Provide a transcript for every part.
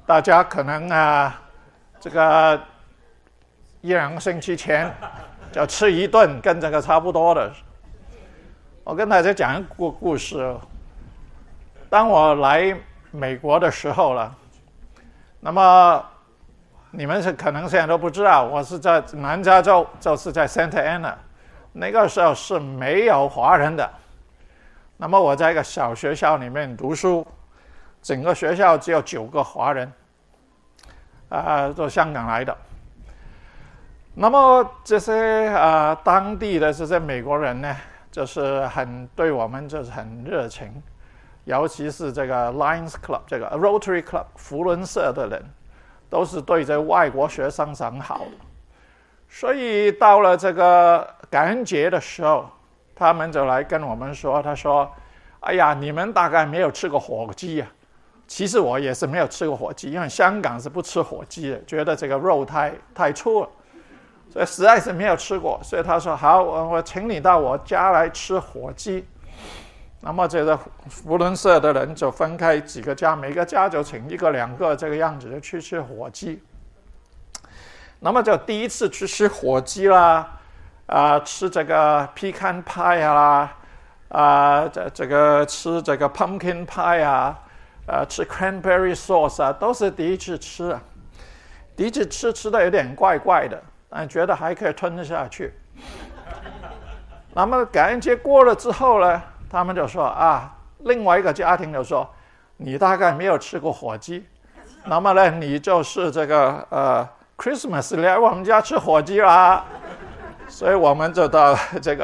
大家可能这个1-2个星期前就吃一顿跟这个差不多的。我跟大家讲一个故事。当我来美国的时候了，那么你们可能现在都不知道，我是在南加州，就是在 Santa Ana， 那个时候是没有华人的。那么我在一个小学校里面读书，整个学校只有9个华人，都香港来的。那么这些当地的这些美国人呢，就是对我们就是很热情，尤其是这个 Lions Club 这个 Rotary Club 福伦社的人，都是对这外国学生是很好的。所以到了这个感恩节的时候，他们就来跟我们说，他说：“哎呀，你们大概没有吃过火鸡啊。”其实我也是没有吃过火鸡，因为香港是不吃火鸡的，觉得这个肉太粗了，所以实在是没有吃过。所以他说：“好，我请你到我家来吃火鸡。”那么这个福伦社的人就分开几个家，每个家就请1个2个这个样子就去吃火鸡。那么就第一次去吃火鸡啦，吃这个pecan pie啦，这个吃这个 pumpkin pie 啊，吃 cranberry sauce 啊，都是第一次吃。第一次吃的有点怪怪的，但觉得还可以吞得下去。那么感恩节过了之后呢，他们就说另外一个家庭就说，你大概没有吃过火鸡，那么呢，你就是这个Christmas 来我们家吃火鸡啦。所以我们就到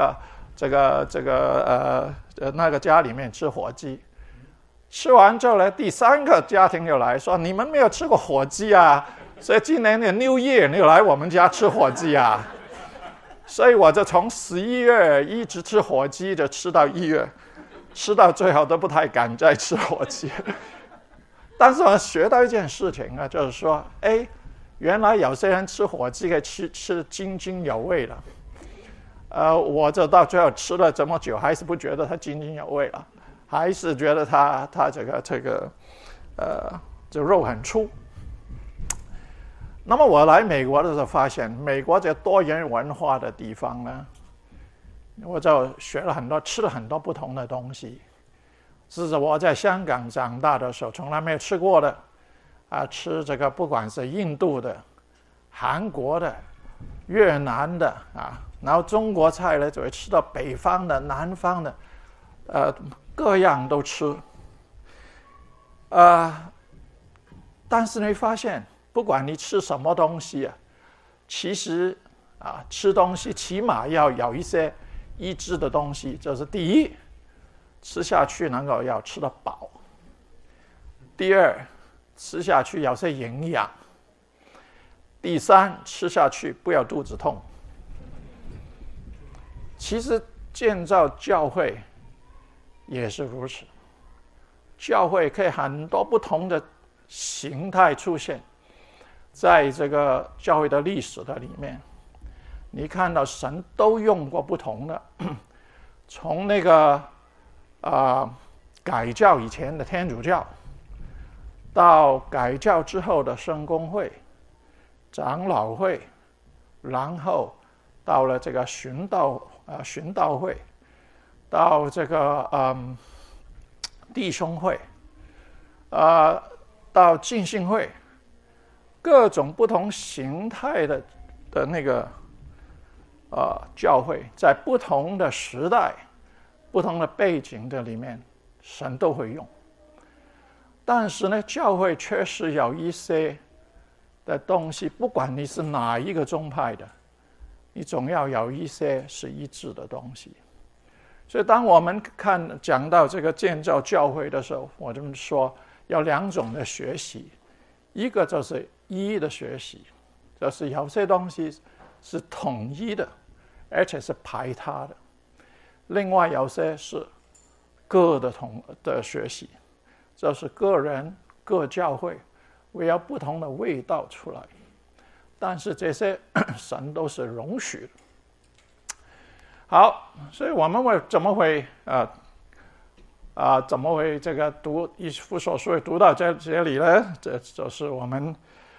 那个家里面吃火鸡。吃完之后呢，第3个家庭又来说，你们没有吃过火鸡啊，所以今年的 New Year 你又来我们家吃火鸡啊。所以我就从11月一直吃火鸡，就吃到1月，吃到最后都不太敢再吃火鸡。但是我学到一件事情啊，就是说，原来有些人吃火鸡可以吃津津有味了。我就到最后吃了这么久，还是不觉得它津津有味了，还是觉得它这肉很粗。那么我来美国的时候发现，美国这多元文化的地方呢，我就学了很多，吃了很多不同的东西，是我在香港长大的时候从来没有吃过的。吃这个不管是印度的、韩国的、越南的然后中国菜呢就会吃到北方的、南方的，各样都吃。但是你发现，不管你吃什么东西其实吃东西起码要有一些抑制的东西，就是第一，吃下去能够要吃得饱；第二，吃下去有些营养；第三，吃下去不要肚子痛。其实建造教会也是如此，教会可以很多不同的形态出现，在这个教会的历史的里面，你看到神都用过不同的，从那个改教以前的天主教，到改教之后的圣公会、长老会，然后到了这个循道会，到这个弟兄会，到浸信会，各种不同形态的那个教会，在不同的时代、不同的背景的里面，神都会用。但是呢，教会确实有一些的东西，不管你是哪一个宗派的，你总要有一些是一致的东西。所以当我们讲到这个建造教会的时候，我们说有2种的学习，一个就是一的学习，就是有些东西是统一的，而且是排他的；另外有些是各的学习，就是个人各教会会有不同的味道出来，但是这些神都是容许的。好，所以我们怎么会怎么会这个读以弗所书会读到这里呢？这就是我们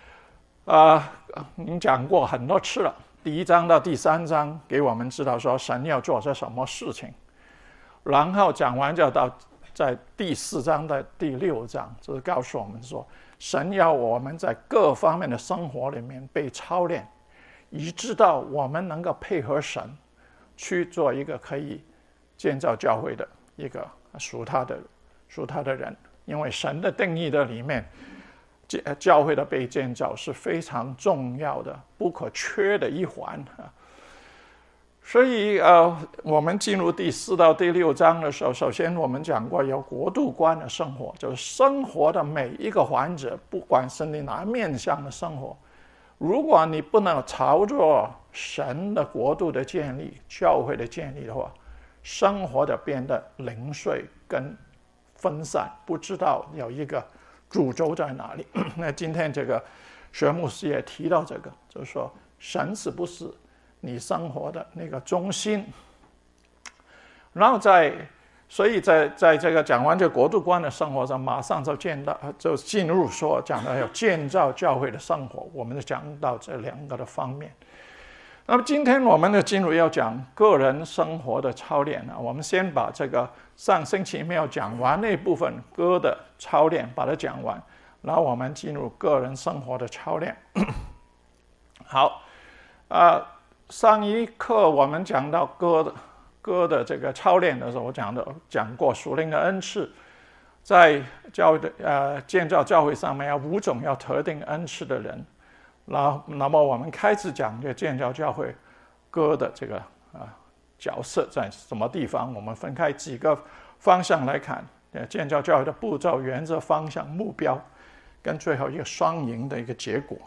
已经讲过很多次了。第1章到第3章给我们知道说神要做些什么事情，然后讲完就到在第4章的第6章，就是告诉我们说神要我们在各方面的生活里面被操练，以致到我们能够配合神去做一个可以建造教会的一个属他的人。因为神的定义的里面，教会的被建造是非常重要的、不可缺的一环。所以我们进入第4到第6章的时候，首先我们讲过有国度观的生活，就是生活的每一个环节，不管是你哪面向的生活，如果你不能朝着神的国度的建立、教会的建立的话，生活的变得零碎跟分散，不知道有一个主轴在哪里。那今天这个薛牧师也提到这个，就是说神是不是你生活的那个中心。然后所以在这个讲完这国度观的生活上，马上就进入说讲到要建造教会的生活，我们就讲到这2个的方面。那么今天我们就进入要讲个人生活的操练。我们先把这个上星期没有讲完那部分歌的操练把它讲完，然后我们进入个人生活的操练。好，上一课我们讲到歌的这个操练的时候，我讲过属灵的恩赐，在建造教会上面有5种要特定恩赐的人。那么我们开始讲这建造教会歌的这个角色在什么地方，我们分开几个方向来看建造教会的步骤、原则、方向、目标，跟最后一个双赢的一个结果。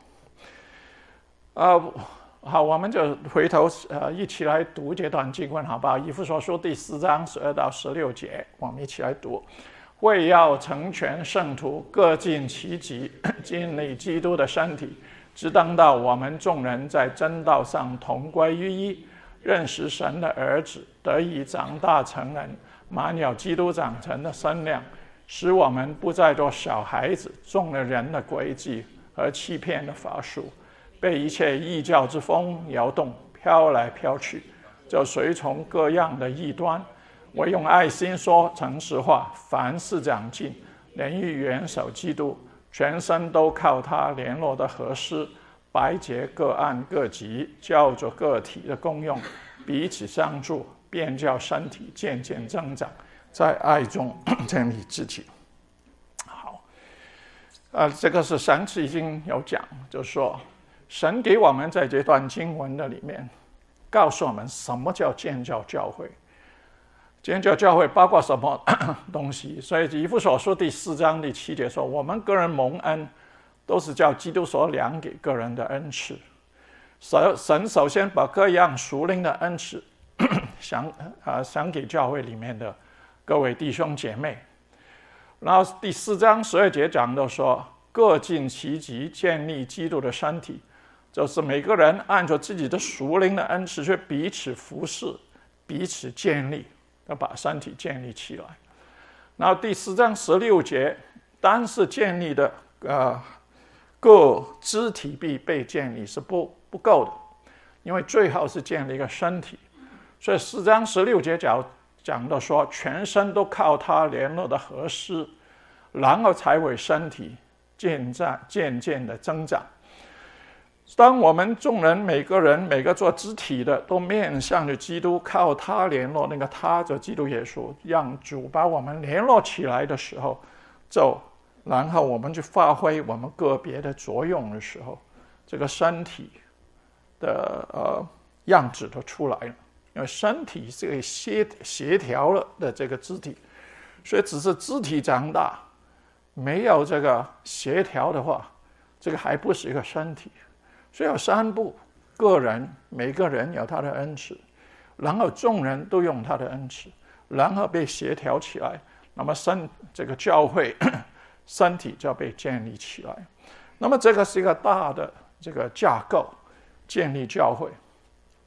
好，我们就回头一起来读这段经文，好不好？以弗所书第4章12到16节，我们一起来读。为要成全圣徒，各尽其极，建立基督的身体，直当到我们众人在真道上同归于一，认识神的儿子，得以长大成人，满有基督长成的身量，使我们不再做小孩子，中了人的诡计和欺骗的法术，被一切异教之风摇动，飘来飘去，就随从各样的异端。我用爱心说诚实话，凡事长进，连于元首基督，全身都靠他联络的合适，百节各按各极，叫做个体的功用，彼此相助，便叫身体渐渐增长，在爱中建立肢体。好，这个是上次已经有讲，就是说神给我们在这段经文的里面告诉我们什么叫建造教会。建造教会包括什么东西？所以以弗所书第4章第7节说，我们个人蒙恩都是叫基督所量给个人的恩赐。神首先把各样属灵的恩赐想给教会里面的各位弟兄姐妹。然后第4章12节讲到说，各尽其极，建立基督的身体，就是每个人按照自己的属灵的恩赐去彼此服侍，彼此建立，要把身体建立起来。然后第4章16节，单是建立的各肢体必被建立是不够的，因为最好是建立一个身体。所以4章16节讲到说，全身都靠他联络的合适，然后才为身体渐渐的增长。当我们众人每个做肢体的都面向着基督，靠他联络，那个他就基督耶稣，让主把我们联络起来的时候，然后我们去发挥我们个别的作用的时候，这个身体的样子都出来了。因为身体是个协调了的这个肢体，所以只是肢体长大，没有这个协调的话，这个还不是一个身体。所以有3步，每个人有他的恩赐，然后众人都用他的恩赐，然后被协调起来，那么这个教会身体就要被建立起来。那么这个是一个大的这个架构，建立教会。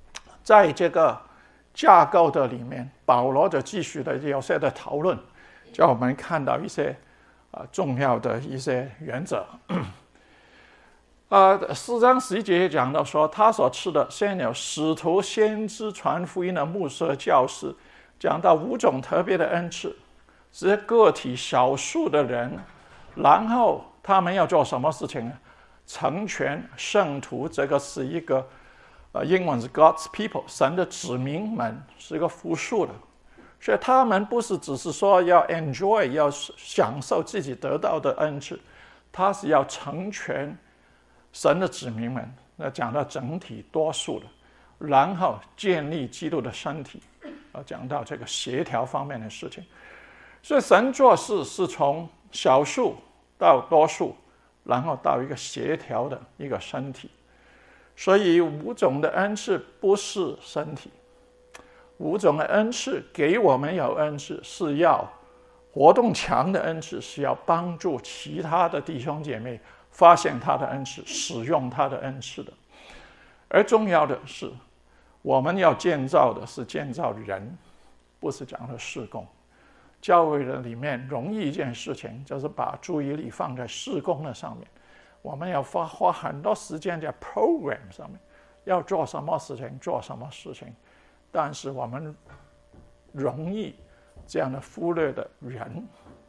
在这个架构的里面，保罗就继续的有些的讨论， 叫我们看到一些重要的一些原则。4章11节也讲到说，他所赐的先有使徒、先知、传福音的牧师、教师，讲到5种特别的恩赐，是个体少数的人，然后他们要做什么事情呢？成全圣徒，这个是一个英文是 God's people， 神的子民们，是一个复数的。所以他们不是只是说要 enjoy， 要享受自己得到的恩赐，他是要成全神的子民们，那讲到整体多数的，然后建立基督的身体，讲到这个协调方面的事情。所以神做事是从少数到多数，然后到一个协调的一个身体。所以5种的恩赐不是身体，5种的恩赐给我们有恩赐，是要活动强的恩赐，是要帮助其他的弟兄姐妹发现他的恩赐，使用他的恩赐的。而重要的是，我们要建造的是建造人，不是讲的事工。教会的里面容易一件事情，就是把注意力放在事工的上面。我们要花很多时间在 program 上面，要做什么事情做什么事情，但是我们容易这样的忽略的人。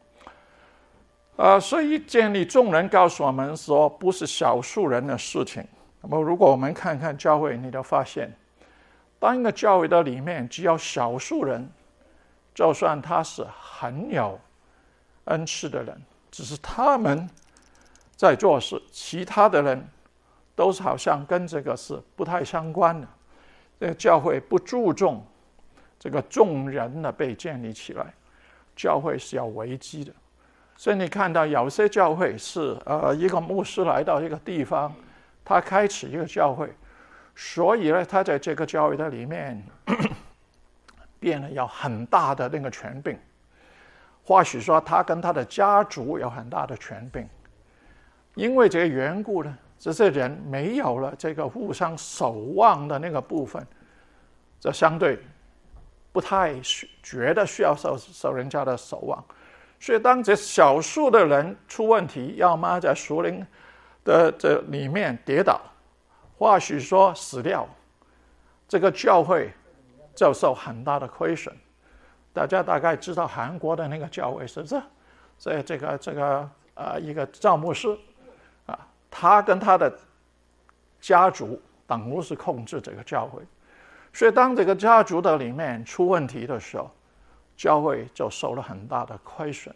所以建立众人告诉我们说，不是少数人的事情。那么如果我们看看教会，你就发现，当一个教会的里面只有少数人，就算他是很有恩赐的人，只是他们在做事，其他的人都是好像跟这个是不太相关的。这个教会不注重这个众人的被建立起来，教会是要危机的。所以你看到有些教会是一个牧师来到一个地方，他开始一个教会，所以呢，他在这个教会的里面变得有很大的那个权柄。或许说他跟他的家族有很大的权柄，因为这个缘故呢，这些人没有了这个互相守望的那个部分，这相对不太觉得需要受人家的守望。所以当这少数的人出问题，要么在属灵的这里面跌倒，或许说死掉，这个教会就受很大的亏损。大家大概知道韩国的那个教会是这个一个赵牧师他跟他的家族等于是控制这个教会，所以当这个家族的里面出问题的时候，教会就受了很大的亏损。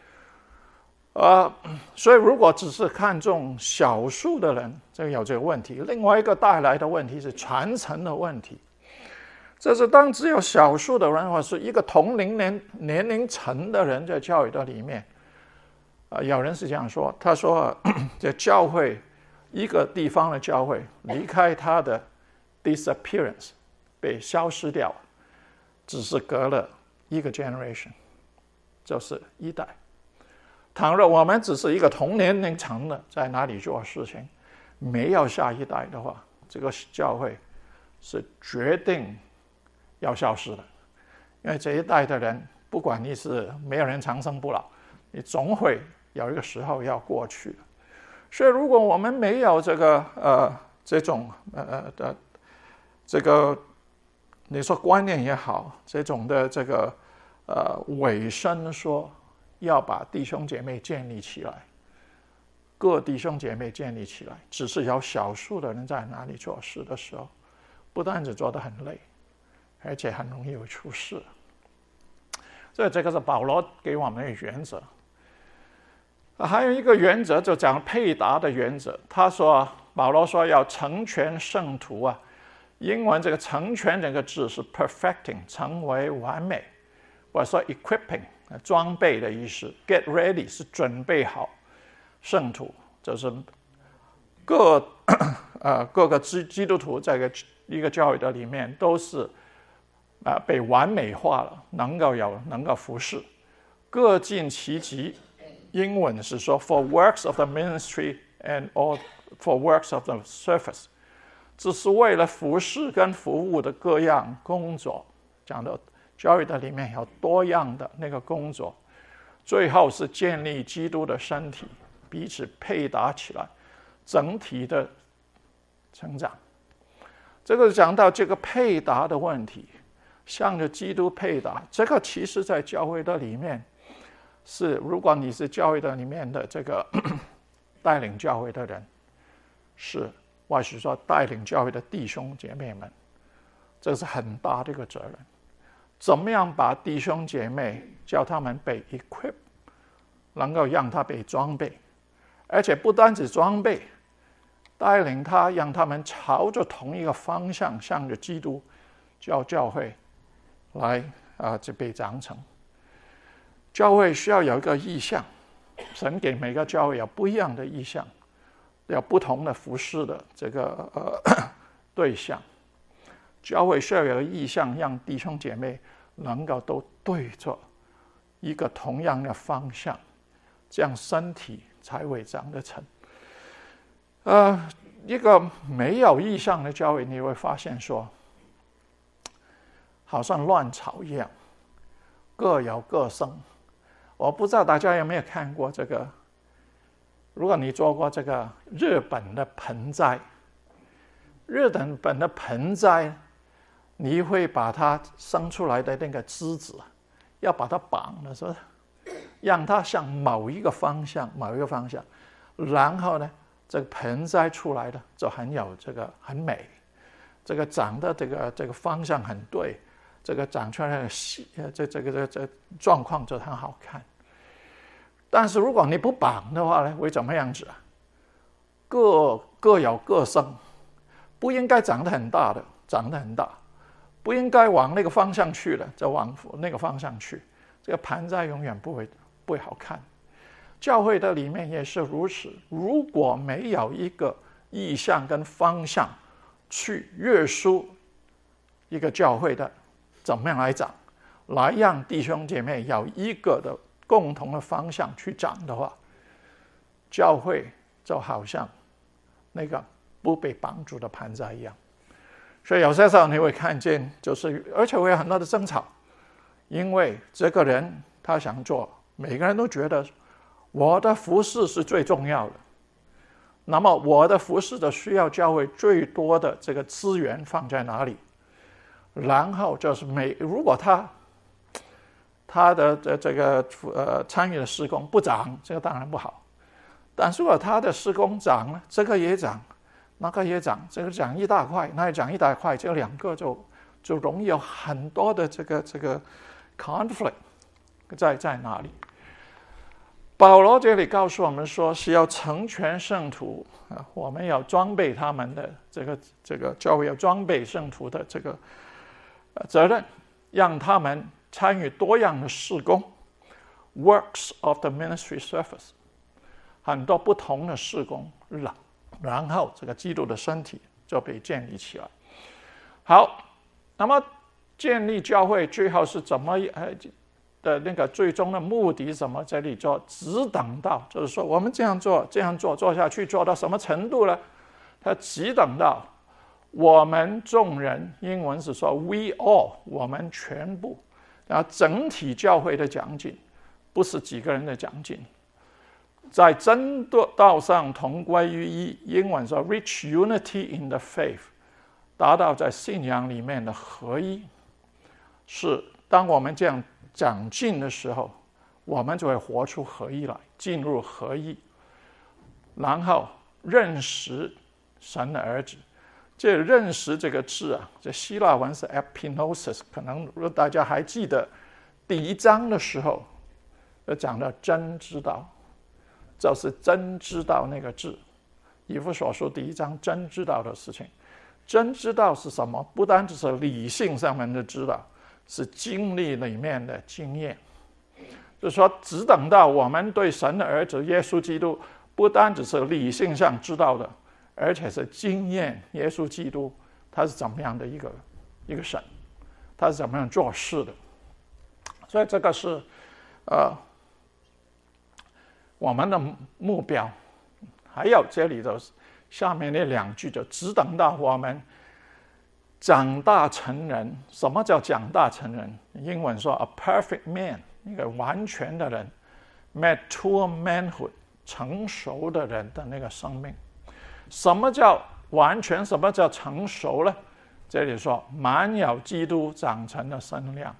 所以如果只是看重少数的人，这个有这个问题。另外一个带来的问题是传承的问题。这是当只有少数的人，或是一个同龄年龄层的人在教会的里面，有人是这样说，他说这教会一个地方的教会离开他的 disappearance 被消失掉，只是隔了一个 generation， 就是一代。倘若我们只是一个同年龄层的在哪里做事情，没有下一代的话，这个教会是决定要消失的。因为这一代的人，不管你是没有人长生不老，你总会有一个时候要过去的。所以如果我们没有这个这种这个你说观念也好，这种的这个委身说要把弟兄姐妹建立起来，各弟兄姐妹建立起来，只是有少数的人在哪里做事的时候，不但只做得很累，而且很容易会出事。所以这个是保罗给我们的原则。还有一个原则就讲配搭的原则。他说，保罗说要成全圣徒啊，英文这个成全这个字是 perfecting， 成为完美，或者说 equipping， 装备的意思。get ready 是准备好，圣徒就是各个基督徒在一个教会的里面都是被完美化了，能够服侍，各尽其职。英文是说 for works of the ministry and all for works of the service， 这是为了服侍跟服务的各样工作。讲到教育的里面有多样的那个工作， 最后是建立基督的身体，彼此配搭起来，整体的成长。这个讲到这个配搭的问题，向着基督配搭，这个其实在教会的里面是，如果你是教会的里面的这个带领教会的人，是或许说带领教会的弟兄姐妹们，这是很大的一个责任。怎么样把弟兄姐妹叫他们被 equip， 能够让他被装备，而且不单止装备，带领他，让他们朝着同一个方向，向着基督叫教会来就被长成。教会需要有一个意向，神给每个教会有不一样的意向，有不同的服事的这个对象。教会需要有个意向，让弟兄姐妹能够都对着一个同样的方向，这样身体才会长得成。一个没有意向的教会，你会发现说，好像乱草一样，各有各生。我不知道大家有没有看过这个，如果你做过这个日本的盆栽，日本的盆栽，你会把它生出来的那个枝子，要把它绑的时候，让它向某一个方向，然后呢，这个盆栽出来的就很美，这个长的这个方向很对，这个长出来的这状况就很好看。但是如果你不绑的话呢，会怎么样子啊？各有各生，不应该长得很大的长得很大，不应该往那个方向去的就往那个方向去，这个盆栽永远不会好看。教会的里面也是如此，如果没有一个意向跟方向去约束一个教会的怎么样来长，来让弟兄姐妹有一个的共同的方向去长的话，教会就好像那个不被绑住的盆栽一样。所以有些时候你会看见，而且会有很多的争吵，因为这个人他想做，每个人都觉得我的服事是最重要的，那么我的服事的需要教会最多的这个资源放在哪里？然后就是如果他的这个参与的事工不涨，这个当然不好。但是如果他的事工涨了，这个也涨，那个也涨，这个涨一大块，那也涨一大块，这两个就容易有很多的这个 conflict 在哪里？保罗这里告诉我们说，是要成全圣徒啊，我们要装备他们的这个教会要装备圣徒的这个责任，让他们参与多样的事工 ，works of the ministry service， 很多不同的事工，然后这个基督的身体就被建立起来。好，那么建立教会最后是怎么的那个最终的目的是什么？这里做只等到，就是说我们这样做下去，做到什么程度呢？他只等到我们众人，英文是说 we all， 我们全部，然后整体教会的长进，不是几个人的长进，在真道上同归于一，英文说 reach unity in the faith， 达到在信仰里面的合一。是当我们这样长进的时候，我们就会活出合一来，进入合一，然后认识神的儿子。这认识这个字啊，这希腊文是 epinosis， 可能如果大家还记得第1章的时候讲到真知道，就是真知道那个字，以弗所书第1章真知道的事情。真知道是什么？不单只是理性上面的知道，是经历里面的经验。就是说，只等到我们对神的儿子耶稣基督，不单只是理性上知道的，而且是经验耶稣基督他是怎么样的一个神，他是怎么样做事的。所以这个是我们的目标。还有这里的下面那2句，就只等到我们长大成人。什么叫长大成人？英文说 a perfect man， 一个完全的人， mature manhood 成熟的人的那个生命。什么叫完全？什么叫成熟呢？这里说满有基督长成的身量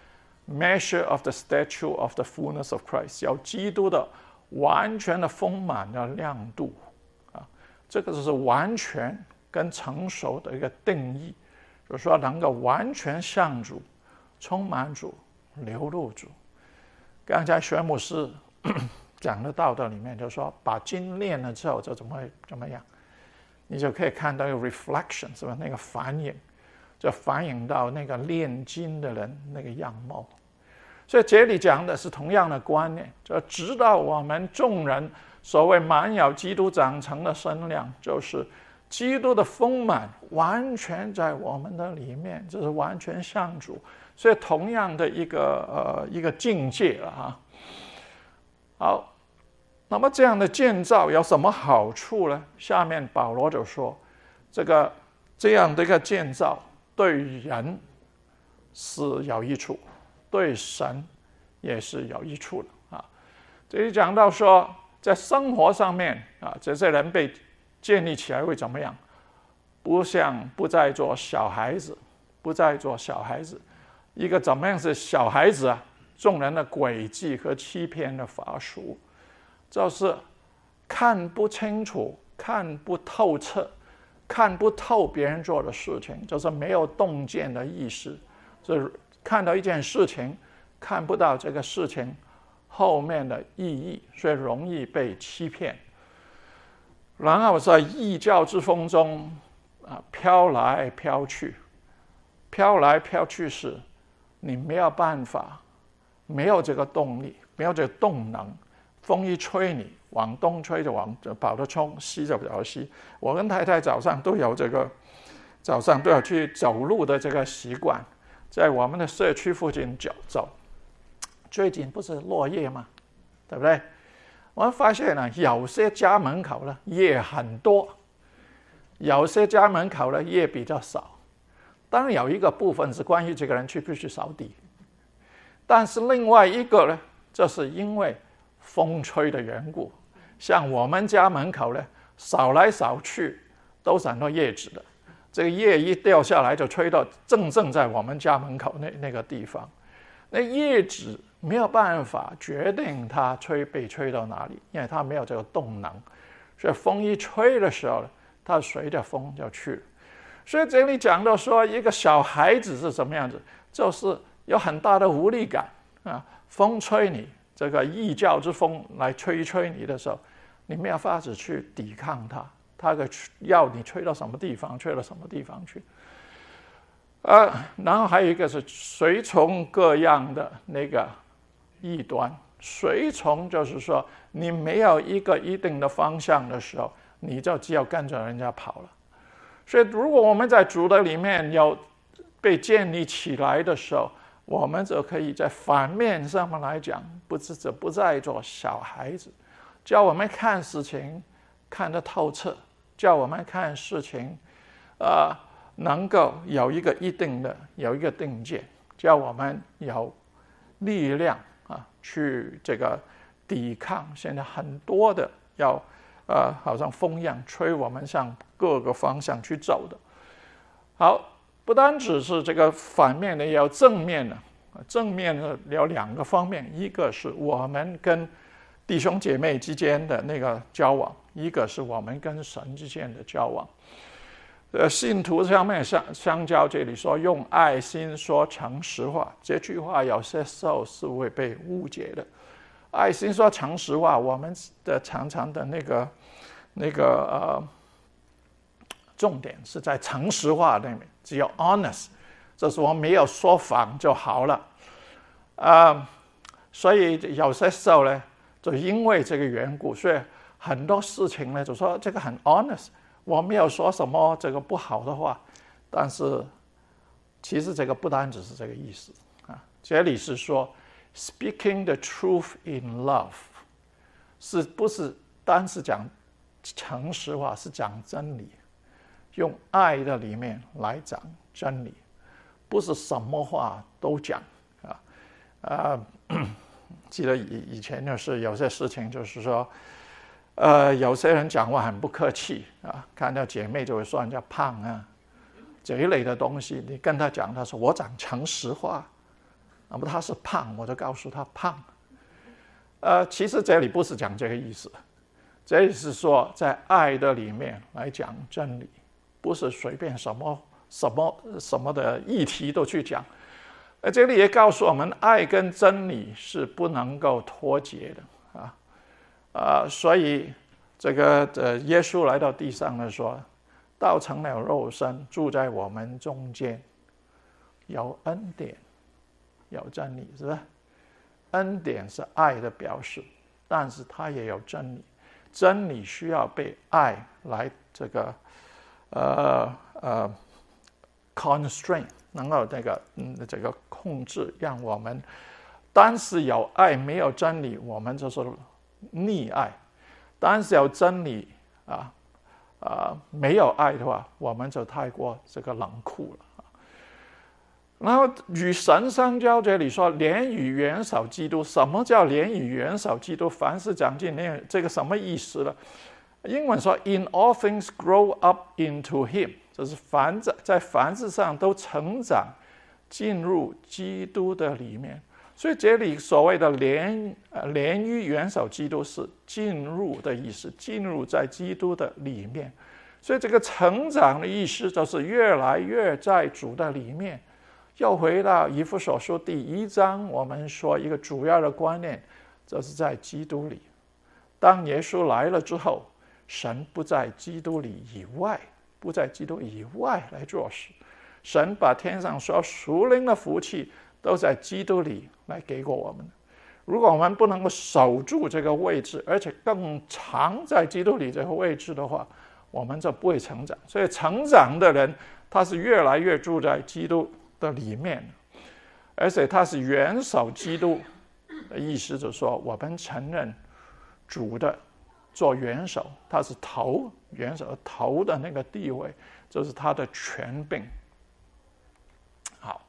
，measure of the stature of the fullness of Christ， 有基督的完全的丰满的亮度啊，这个就是完全跟成熟的一个定义，就是说能够完全像主，充满主，流露主。刚才薛牧师讲的道德里面就说，把经练了之后就怎么样，你就可以看到一个 reflection， 是吧？那个反应，就反映到那个炼金的人那个样貌。所以这里讲的是同样的观念，就直到我们众人所谓满有基督长成的身量，就是基督的丰满完全在我们的里面，就是完全像主。所以同样的一个境界了哈。好，那么这样的建造有什么好处呢？下面保罗就说，这样的一个建造对人是有益处，对神也是有益处的啊。这里讲到说，在生活上面啊，这些人被建立起来会怎么样？不再做小孩子，不再做小孩子。一个怎么样是小孩子啊？众人的诡计和欺骗的法术，就是看不清楚、看不透彻、看不透别人做的事情，就是没有洞见的意识，就是看到一件事情，看不到这个事情后面的意义，所以容易被欺骗。然后在异教之风中飘来飘去，飘来飘去时，你没有办法，没有这个动力，没有这个动能，风一吹你往东吹就跑得冲，西就跑得西。我跟太太早上都有早上都有去走路的这个习惯，在我们的社区附近走。最近不是落叶吗？对不对？我发现呢，有些家门口呢叶很多，有些家门口呢叶比较少。当然有一个部分是关于这个人去不去扫地，但是另外一个呢，就是因为风吹的缘故，像我们家门口呢，扫来扫去都是很多叶子的，这个叶一掉下来就吹到正在我们家门口那个地方，那叶子没有办法决定它被吹到哪里，因为它没有这个动能，所以风一吹的时候呢，它随着风就去了。所以这里讲到说，一个小孩子是什么样子，就是有很大的无力感啊，风吹你，这个异教之风来吹一吹你的时候，你没有法子去抵抗它，它要你吹到什么地方，吹到什么地方去。然后还有一个是随从各样的那个异端，随从就是说，你没有一个一定的方向的时候，你就只有跟着人家跑了。所以如果我们在主的里面有被建立起来的时候，我们就可以在反面上面来讲，不再做小孩子，叫我们看事情看得透彻，叫我们看事情能够有一个定见，叫我们有力量去这个抵抗现在很多的好像风一样吹我们向各个方向去走的。好，不单只是这个反面的，也有正面的。正面的有两个方面，一个是我们跟弟兄姐妹之间的那个交往，一个是我们跟神之间的交往。信徒上面相交，这里说用爱心说诚实话，这句话有些时候是会被误解的。爱心说诚实话，我们的常常的那个重点是在诚实话里面，只有 honest， 这是我没有说谎就好了。所以有些时候呢，就因为这个缘故，所以很多事情呢，就说这个很 honest， 我没有说什么这个不好的话，但是其实这个不单只是这个意思啊，这里是说 speaking the truth in love， 是不是单是讲诚实话，是讲真理，用爱的里面来讲真理，不是什么话都讲记得以前就是有些事情，就是说，有些人讲话很不客气啊，看到姐妹就会说人家胖啊，这一类的东西，你跟他讲，他说我讲诚实话，那么他是胖，我就告诉他胖。其实这里不是讲这个意思，这里是说在爱的里面来讲真理，不是随便什么的议题都去讲。这里也告诉我们，爱跟真理是不能够脱节的所以这个耶稣来到地上的说，道成了肉身，住在我们中间，有恩典，有真理，是吧？恩典是爱的表示，但是它也有真理，真理需要被爱来这个constraint， 能够这个控制，让我们单是有爱没有真理，我们就是溺爱；单是有真理没有爱的话，我们就太过这个冷酷了。然后与神相交，这里说连与元首基督，什么叫连与元首基督？凡事讲进这个什么意思呢？英文说 "In all things grow up into Him"， 就是在凡事上都成长，进入基督的里面。所以这里所谓的连于元首基督是进入的意思，进入在基督的里面。所以这个成长的意思就是越来越在主的里面。又回到以弗所书第1章，我们说一个主要的观念，就是在基督里。当耶稣来了之后，神不在基督里以外，不在基督以外来做事。神把天上所有属灵的福气都在基督里来给过我们。如果我们不能够守住这个位置，而且更常在基督里这个位置的话，我们就不会成长。所以成长的人，他是越来越住在基督的里面，而且他是元首基督的意思，就是说我们承认主的做元首，他是元首头的那个地位，就是他的权柄。好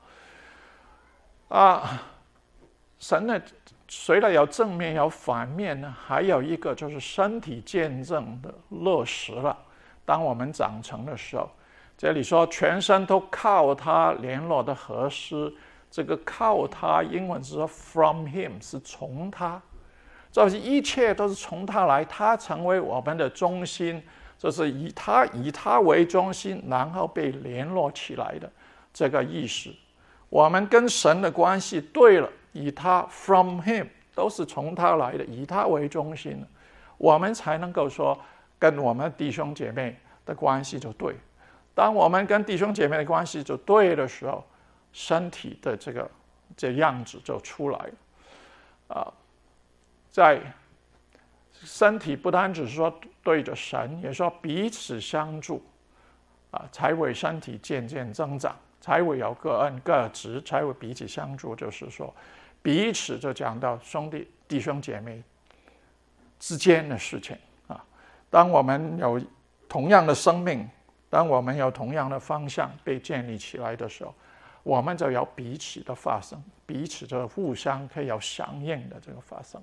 神呢，虽然有正面有反面呢，还有一个就是身体见证的落实了。当我们长成的时候，这里说全身都靠他联络的合适，这个靠他英文是说 from him， 是从他，就是一切都是从他来，他成为我们的中心，就是以他为中心，然后被联络起来的这个意识。我们跟神的关系对了，以他 from him 都是从他来的，以他为中心，我们才能够说跟我们弟兄姐妹的关系就对。当我们跟弟兄姐妹的关系就对的时候，身体的这样子就出来了。在身体不单只是说对着神，也说彼此相助才为身体渐渐增长，才会有各恩各职，才会彼此相助。就是说彼此就讲到弟兄姐妹之间的事情当我们有同样的生命，当我们有同样的方向被建立起来的时候，我们就有彼此的发生，彼此就互相可以有响应的这个发生。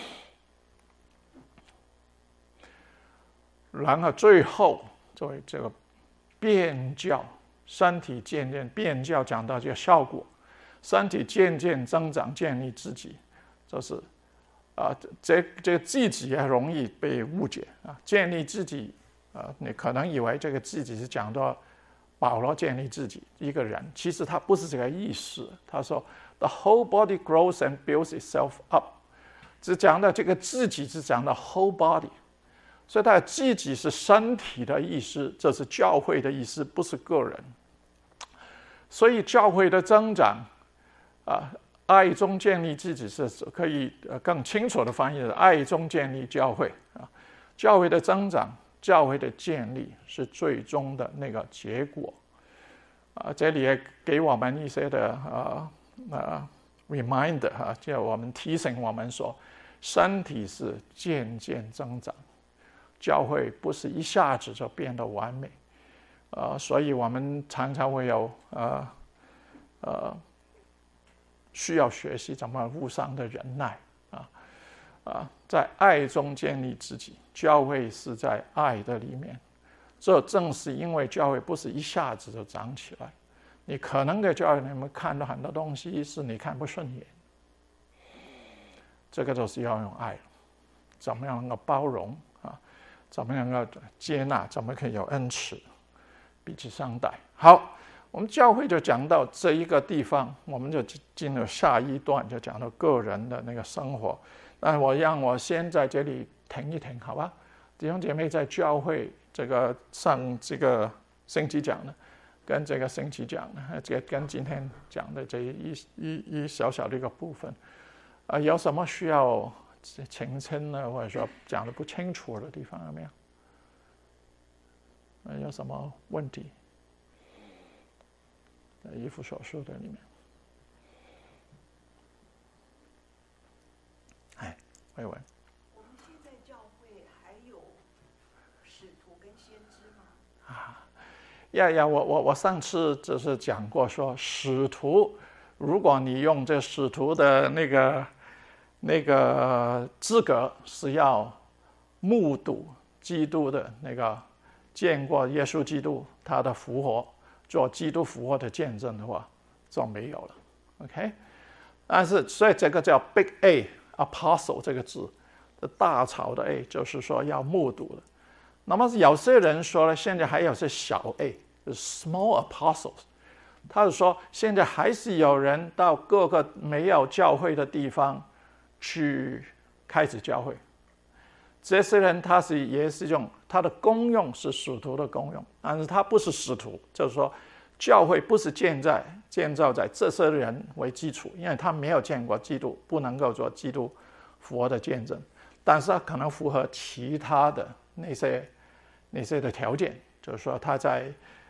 然后最后作为这个变教，身体渐渐变教，讲到这个效果，身体渐渐增长，建立自己，就是这个自己也容易被误解建立自己你可能以为这个自己是讲到保罗建立自己一个人，其实他不是这个意思。他说 The whole body grows and builds itself up， 只讲到这个自己，只讲到 whole body， 所以他自己是身体的意思，这是教会的意思，不是个人。所以教会的增长爱中建立自己是可以更清楚的翻译的，爱中建立教会教会的增长，教会的建立是最终的那个结果这里也给我们一些的reminder叫我们提醒我们说，身体是渐渐增长，教会不是一下子就变得完美所以我们常常会有需要学习怎么互相的忍耐在爱中建立自己。教会是在爱的里面，这正是因为教会不是一下子就长起来，你可能在教会里面看到很多东西是你看不顺眼，这个就是要用爱，怎么样能够包容怎么样能够接纳，怎么可以有恩慈，彼此相待。好，我们教会就讲到这一个地方，我们就进入下一段，就讲到个人的那个生活。但我先在这里停一停，好吧？弟兄姐妹在教会这个上这个星期讲的，跟这个星期讲的，这跟今天讲的这一小小的一个部分，有什么需要澄清呢？或者说讲的不清楚的地方有没有？有什么问题？在以弗所书的里面，慧文。 我们现在教会还有使徒跟先知吗？ 我上次就是讲过说，使徒，如果你用这使徒的那个资格是要目睹基督的那个见过耶稣基督他的复活，做基督复活的见证的话，就没有了。OK， 但是所以这个叫 Big A。Apostle 这个字的大草的 A 就是说要目睹的。那么有些人说呢，现在还有些小 A， 就是 small apostles。他是说现在还是有人到各个没有教会的地方去开始教会。这些人他也是用他的功用是使徒的功用，但是他不是使徒，就是说教会不是建造在这些人为基础，因为他没有见过基督，不能够做基督复活的见证，但是他可能符合其他的那些的条件，就是说他在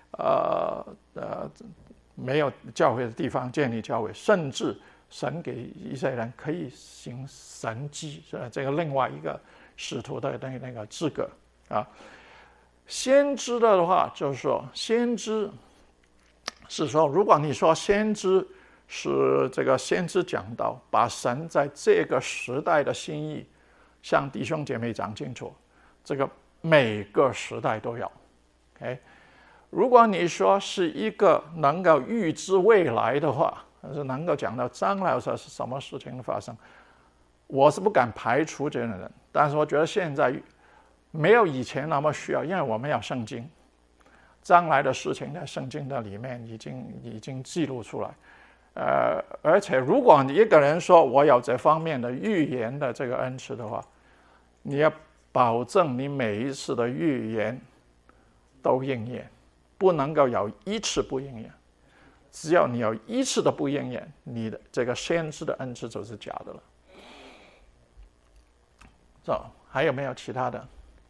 没有教会的地方建立教会，甚至神给一些人可以行神迹，这个另外一个使徒的那个资格先知的话，就是说先知是说，如果你说先知是这个先知讲道，把神在这个时代的心意向弟兄姐妹讲清楚，这个每个时代都有。OK， 如果你说是一个能够预知未来的话，是能够讲到将来是什么事情发生，我是不敢排除这样的人，但是我觉得现在没有以前那么需要，因为我们有圣经。将来的事情在圣经的里面已经记录出来，而且如果你一个人说我有这方面的预言的这个恩赐的话，你要保证你每一次的预言都应验，不能够有一次不应验。只要你有一次的不应验，你的这个先知的恩赐就是假的了。还有没有其他的？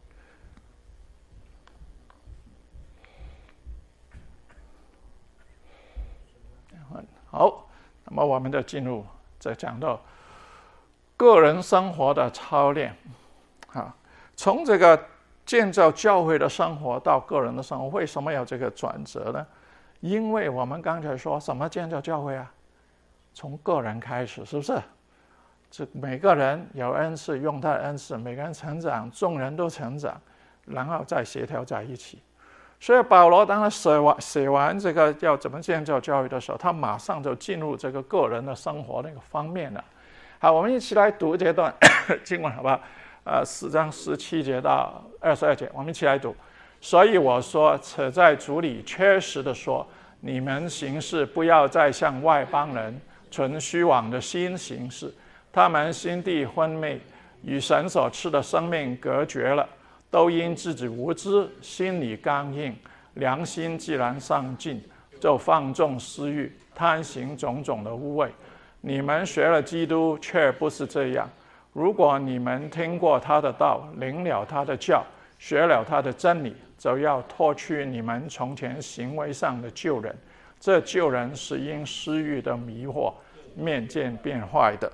好，那么我们就进入再讲到个人生活的操练从这个建造教会的生活到个人的生活，为什么有这个转折呢？因为我们刚才说什么建造教会从个人开始，是不是？这每个人有恩赐，用他的恩赐，每个人成长，众人都成长，然后再协调在一起。所以保罗当他写完这个要怎么建造教会的时候，他马上就进入这个个人的生活那个方面了。好，我们一起来读这段经文好不好？4章17节到22节，我们一起来读。所以我说，且在主里确实的说，你们行事不要再像外邦人存虚妄的心行事，他们心地昏昧，与神所赐的生命隔绝了，都因自己无知，心里刚硬，良心既然丧尽，就放纵私欲，贪行种种的污秽。你们学了基督，却不是这样。如果你们听过他的道，领了他的教，学了他的真理，就要脱去你们从前行为上的旧人。这旧人是因私欲的迷惑，面见变坏的。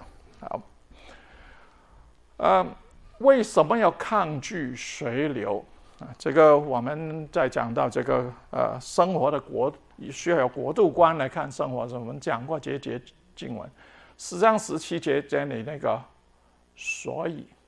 好，为什么要抗拒随流这个我们在讲到这个生活的需要有国度观来看生活的时候，我们讲过这节经文。 4章17节这里那个所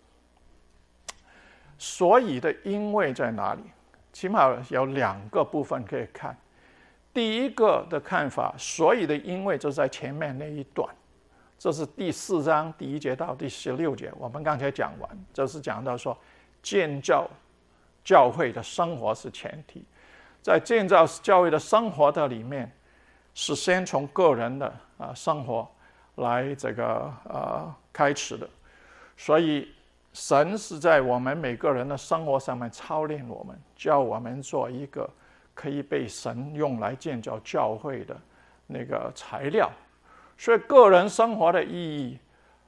以的因为在哪里？起码有2个部分可以看。第一个的看法，所以的因为就在前面那一段，这是第4章第1节到第16节，我们刚才讲完，就是讲到说建造教会的生活是前提，在建造教会的生活的里面，是先从个人的生活来这个开始的，所以神是在我们每个人的生活上面操练我们，教我们做一个可以被神用来建造教会的那个材料。所以个人生活的意义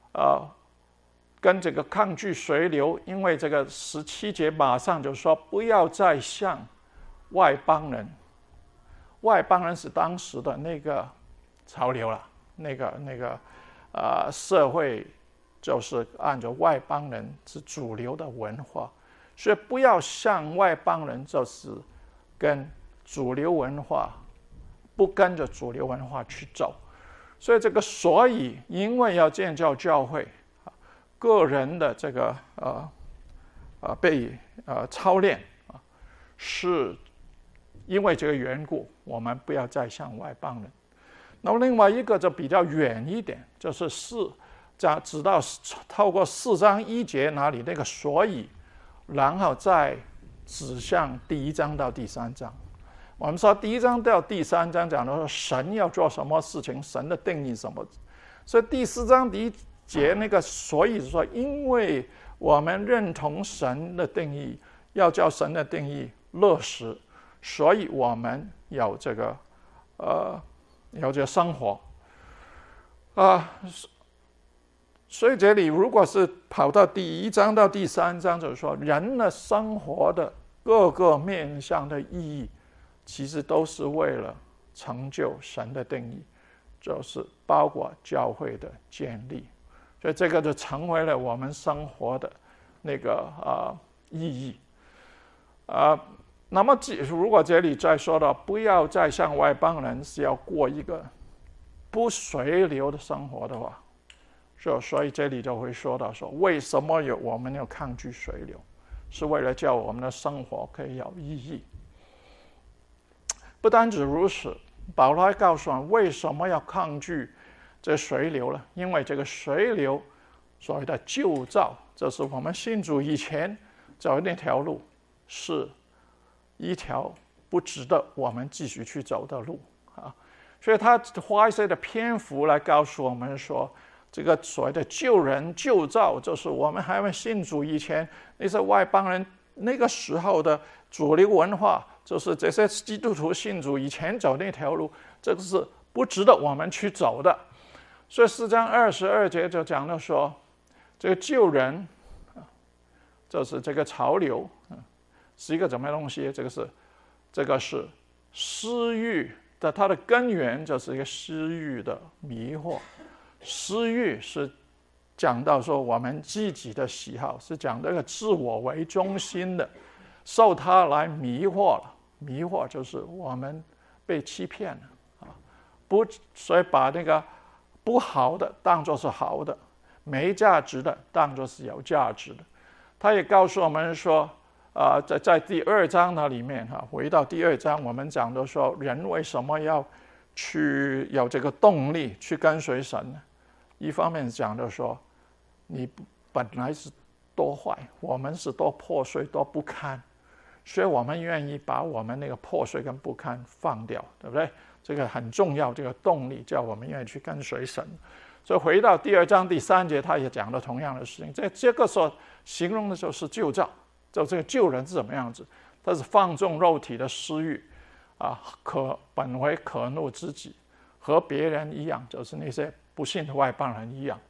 跟这个抗拒随流，因为这个17节马上就说不要再像外邦人是当时的那个潮流了，那个社会就是按照外邦人是主流的文化，所以不要像外邦人，就是跟主流文化不跟着主流文化去走。所以这个因为要建造教会，个人的这个被操练是因为这个缘故，我们不要再像外邦人。那么另外一个就比较远一点，就是直到透过4章1节那里那个所以，然后再指向第1章到第3章。我们说第1章到第3章讲的说神要做什么事情，神的定义什么，所以第4章第1节那个所以是说，因为我们认同神的定义，要叫神的定义落实，所以我们有这个生活所以这里如果是跑到第1章到第3章，就是说人的生活的各个面向的意义，其实都是为了成就神的定义，就是包括教会的建立。所以这个就成为了我们生活的那个意义那么如果这里再说到不要再像外邦人，是要过一个不随流的生活的话，所以这里就会说到说，为什么我们要抗拒随流，是为了叫我们的生活可以有意义。不单止如此，保罗还告诉我们为什么要抗拒这随流了，因为这个随流所谓的旧造，这是我们信主以前走的那条路，是一条不值得我们继续去走的路所以他花一些的篇幅来告诉我们说，这个所谓的旧人旧造，就是我们还没信主以前那些外邦人那个时候的主流文化，就是这些基督徒信主以前走那条路，这个是不值得我们去走的。所以4章22节就讲到说，这个旧人就是这个潮流是一个怎么样的东西？这个是私欲的，它的根源就是一个私欲的迷惑。私欲是讲到说我们自己的喜好，是讲这个自我为中心的，受它来迷惑了。迷惑就是我们被欺骗了所以把那个不好的当作是好的，没价值的当作是有价值的。他也告诉我们说在第2章那里面回到第2章，我们讲的说人为什么要去有这个动力去跟随神呢？一方面讲的说你本来是多坏，我们是多破碎多不堪，所以我们愿意把我们那个破碎跟不堪放掉，对不对？这个很重要，这个动力叫我们愿意去跟随神。所以回到第2章第3节，他也讲了同样的事情。在这个时候形容的时候是旧造，就这个旧人是怎么样子？他是放纵肉体的私欲本为可怒之己，和别人一样，就是那些不信的外邦人一样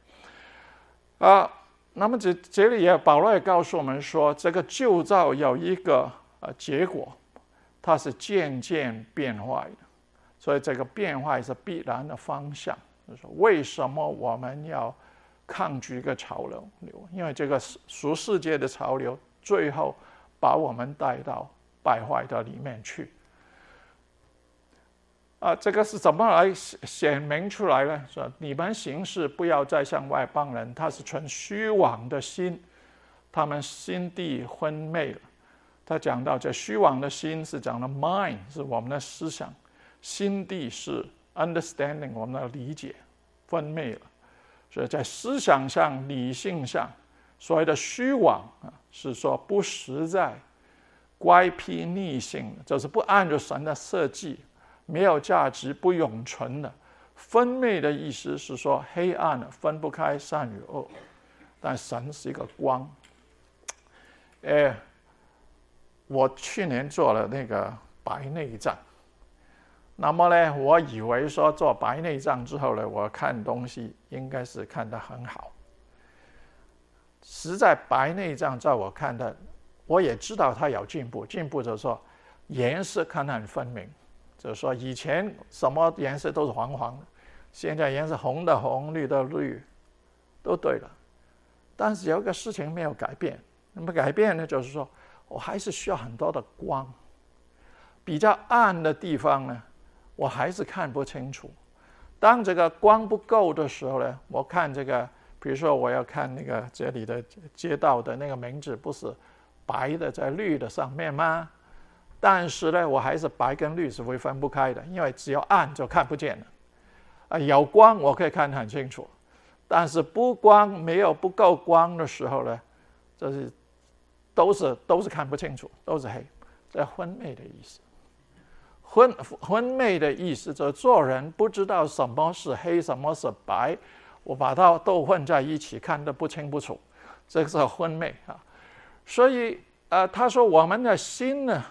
那么这里保罗也告诉我们说，这个旧造有一个结果，它是渐渐变坏的，所以这个变坏是必然的方向。就是说为什么我们要抗拒一个潮流？因为这个属世界的潮流最后把我们带到败坏的里面去这个是怎么来显明出来呢？说你们行事不要再像外邦人，他是存虚妄的心，他们心地昏昧了。他讲到这虚妄的心是讲的 mind， 是我们的思想，心地是 understanding， 我们的理解昏昧了。所以在思想上、理性上，所谓的虚妄是说不实在、乖僻逆性，就是不按照神的设计，没有价值、不永存的。昏昧的意思是说黑暗分不开善与恶，但神是一个光。我去年做了那个白内障，那么呢，我以为说做白内障之后呢，我看东西应该是看得很好。实在白内障在我看的，我也知道它有进步，进步就是说颜色看得很分明，就是说以前什么颜色都是黄黄的，现在颜色红的红，绿的绿，都对了。但是有一个事情没有改变，那么改变呢，就是说我还是需要很多的光，比较暗的地方呢，我还是看不清楚。当这个光不够的时候呢，我看这个，比如说我要看那个这里的街道的那个名字，不是白的在绿的上面吗？但是呢，我还是白跟绿是会分不开的，因为只要暗就看不见了。有光我可以看得很清楚，但是没有不够光的时候呢，就是都是看不清楚，都是黑，这昏昧的意思。昏昧的意思就是做人不知道什么是黑，什么是白，我把它都混在一起，看得不清不楚，这个是昏昧啊。所以他说我们的心呢，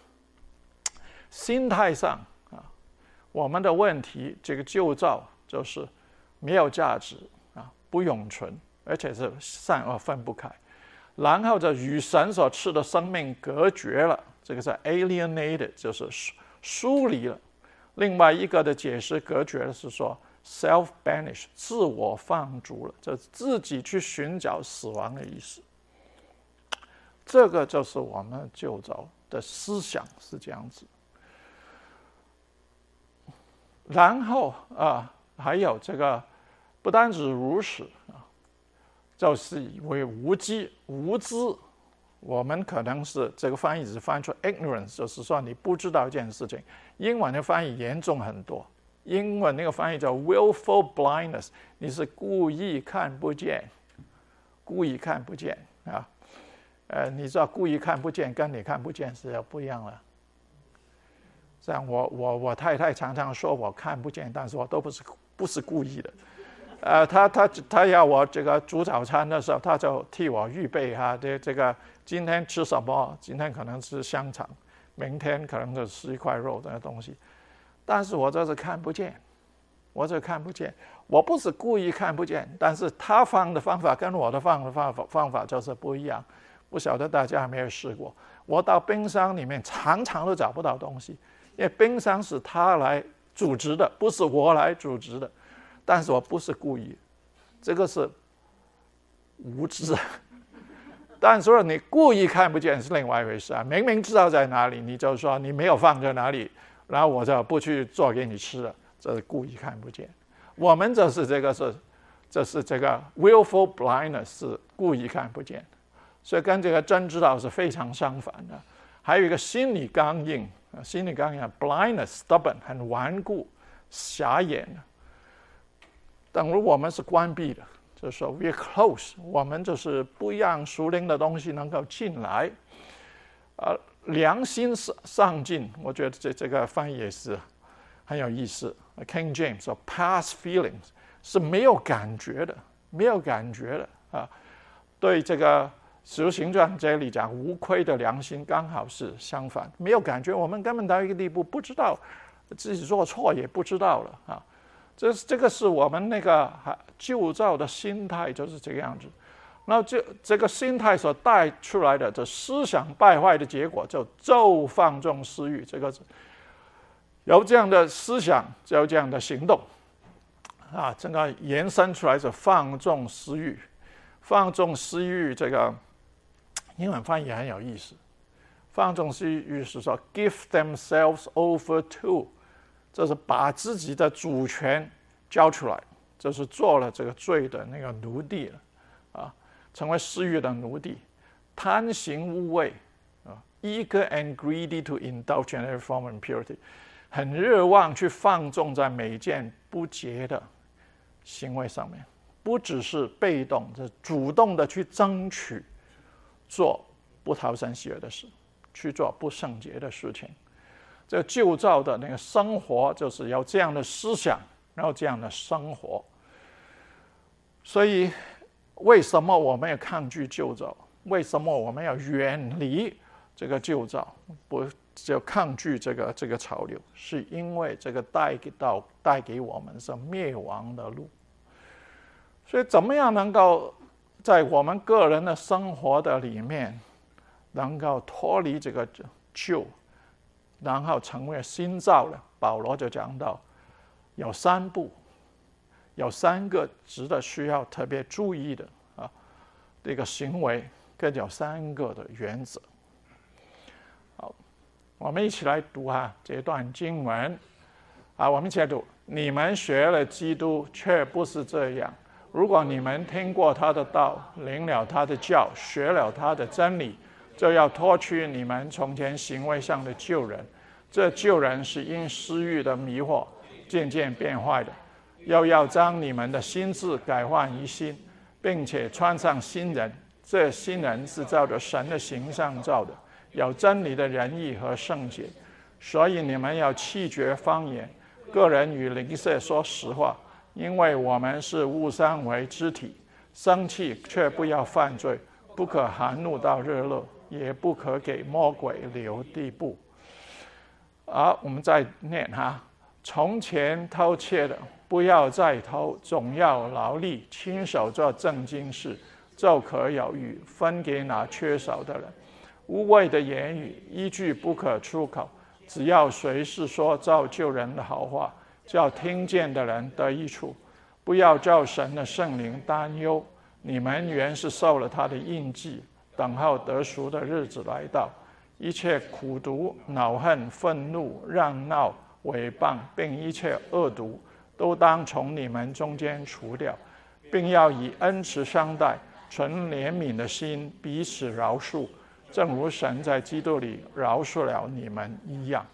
心态上我们的问题，这个旧造就是没有价值不永存，而且是善恶分不开。然后就与神所赐的生命隔绝了，这个是 alienated， 就是疏离了。另外一个的解释隔绝的是说 self banish， 自我放逐了，就自己去寻找死亡的意思。这个就是我们旧造的思想是这样子。然后还有这个不单止如此就是以为无知，我们可能是这个翻译只翻出 ignorance， 就是说你不知道一件事情。英文的翻译严重很多，英文那个翻译叫 willful blindness， 你是故意看不见你知道故意看不见跟你看不见是要不一样了。像我太太常常说我看不见，但是我都不是故意的。他要我这个煮早餐的时候，他就替我预备这个今天吃什么？今天可能吃香肠，明天可能就吃一块肉这个东西。但是我这是看不见，我不是故意看不见，但是他放的方法跟我的方法就是不一样。不晓得大家有没有试过？我到冰箱里面常常都找不到东西，因为冰箱是他来组织的，不是我来组织的。但是我不是故意，这个是无知。但是说你故意看不见是另外一回事明明知道在哪里，你就说你没有放在哪里，然后我就不去做给你吃了，这是故意看不见。我们这是这个这个 willful blindness， 是故意看不见，所以跟这个真知道是非常相反的。还有一个心理刚硬 blindness stubborn， 很顽固狭眼，等于我们是关闭的，就是说 we're close， 我们就是不一样属灵的东西能够进来。良心上进，我觉得这个翻译也是很有意思。King James 说 past feelings 是没有感觉的对这个使徒行传这里讲无愧的良心，刚好是相反，没有感觉，我们根本到一个地步不知道自己做错，也不知道了这个是我们那个旧造的心态，就是这个样子。然后这个心态所带出来的这思想败坏的结果，就骤放纵私欲。这个有这样的思想，就有这样的行动这个延伸出来是放纵私欲。放纵私欲这个英文翻译很有意思。放纵私欲是说 give themselves over to， 这是把自己的主权交出来，这是做了这个罪的那个奴隶了，成为私欲的奴隶，贪行污秽，eager and greedy to indulge in every form of impurity， 很热望去放纵在每件不洁的行为上面，不只是被动，是主动的去争取做不讨神喜悦的事，去做不圣洁的事情。这个旧造的那个生活就是要这样的思想，然后这样的生活。所以为什么我们要抗拒旧造？为什么我们要远离这个旧造，不就抗拒这个潮流？是因为这个带给我们是灭亡的路。所以怎么样能够在我们个人的生活的里面能够脱离这个旧，然后成为新造了？保罗就讲到有3步，有3个值得需要特别注意的这个行为，跟有3个的原则。好，我们一起来读这段经文我们一起来读：你们学了基督，却不是这样。如果你们听过他的道，领了他的教，学了他的真理，就要脱去你们从前行为上的旧人。这旧人是因私欲的迷惑渐渐变坏的，要将你们的心志改换一新，并且穿上新人。这新人是照着神的形象造的，有真理的仁义和圣洁。所以你们要弃绝方言，个人与邻舍说实话，因为我们是互相为肢体。生气却不要犯罪，不可含怒到日落，也不可给魔鬼留地步。我们再念从前偷窃的不要再偷，总要劳力，亲手做正经事，就可有余，分给那缺少的人。污秽的言语一句不可出口，只要随时说造就人的好话，叫听见的人得益处。不要叫神的圣灵担忧，你们原是受了他的印记，等候得赎的日子来到。一切苦毒、恼恨、愤怒、嚷闹、诽谤，并一切恶毒，都当从你们中间除掉，并要以恩慈相待，存怜悯的心，彼此饶恕，正如神在基督里饶恕了你们一样。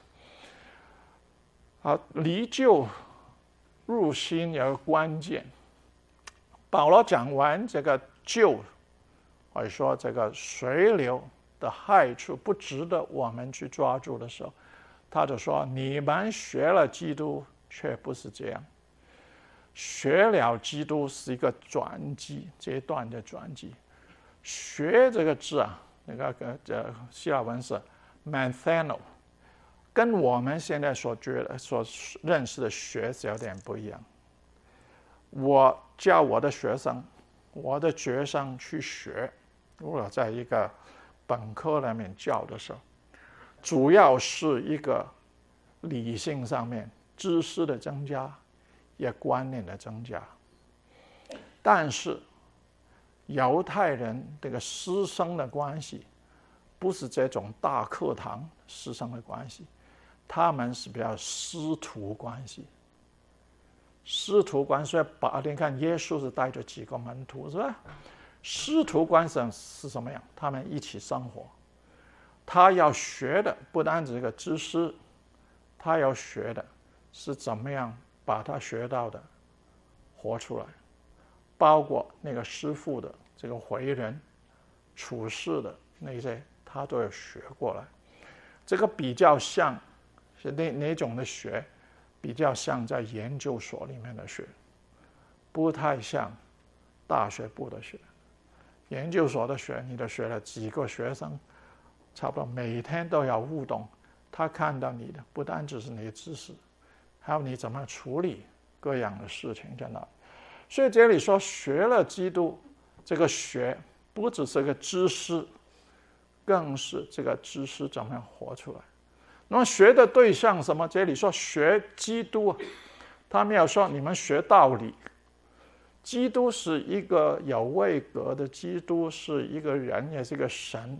离旧入新有个关键。保罗讲完这个旧，或者说这个水流的害处不值得我们去抓住的时候，他就说：你们学了基督，却不是这样。学了基督是一个转机，阶段的转机。学这个字那个希腊文是 manthano， 跟我们现在所认识的学是有点不一样。我教我的学生去学，如果在一个本科里面教的时候，主要是一个理性上面知识的增加，也观念的增加。但是犹太人这个师生的关系不是这种大课堂师生的关系，他们是比较师徒关系。师徒关系，你看耶稣是带着几个门徒，是吧？师徒关系是什么样？他们一起生活，他要学的不单只是个知识，他要学的是怎么样把他学到的活出来，包括那个师父的这个为人处事的那些，他都要学过来。这个比较像是哪种的学？比较像在研究所里面的学，不太像大学部的学。研究所的学，你都学了几个学生，差不多每天都要互动，他看到你的不单只是你的知识，还有你怎么处理各样的事情在那里。所以这里说学了基督，这个学不只是个知识，更是这个知识怎么样活出来。那么学的对象什么？这里说学基督，他没有说你们学道理。基督是一个有位格的，基督是一个人，也是一个神，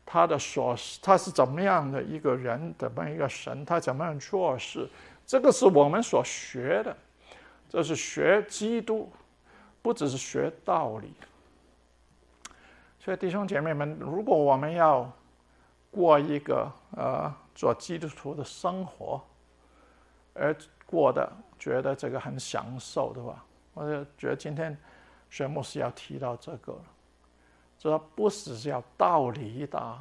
他是怎么样的一个人，怎么样一个神，他怎么样做事，这个是我们所学的，这是学基督，不只是学道理。所以弟兄姐妹们，如果我们要过一个做基督徒的生活，而过得觉得这个很享受的话，我就觉得今天薛牧师要提到这个了。这不是要道理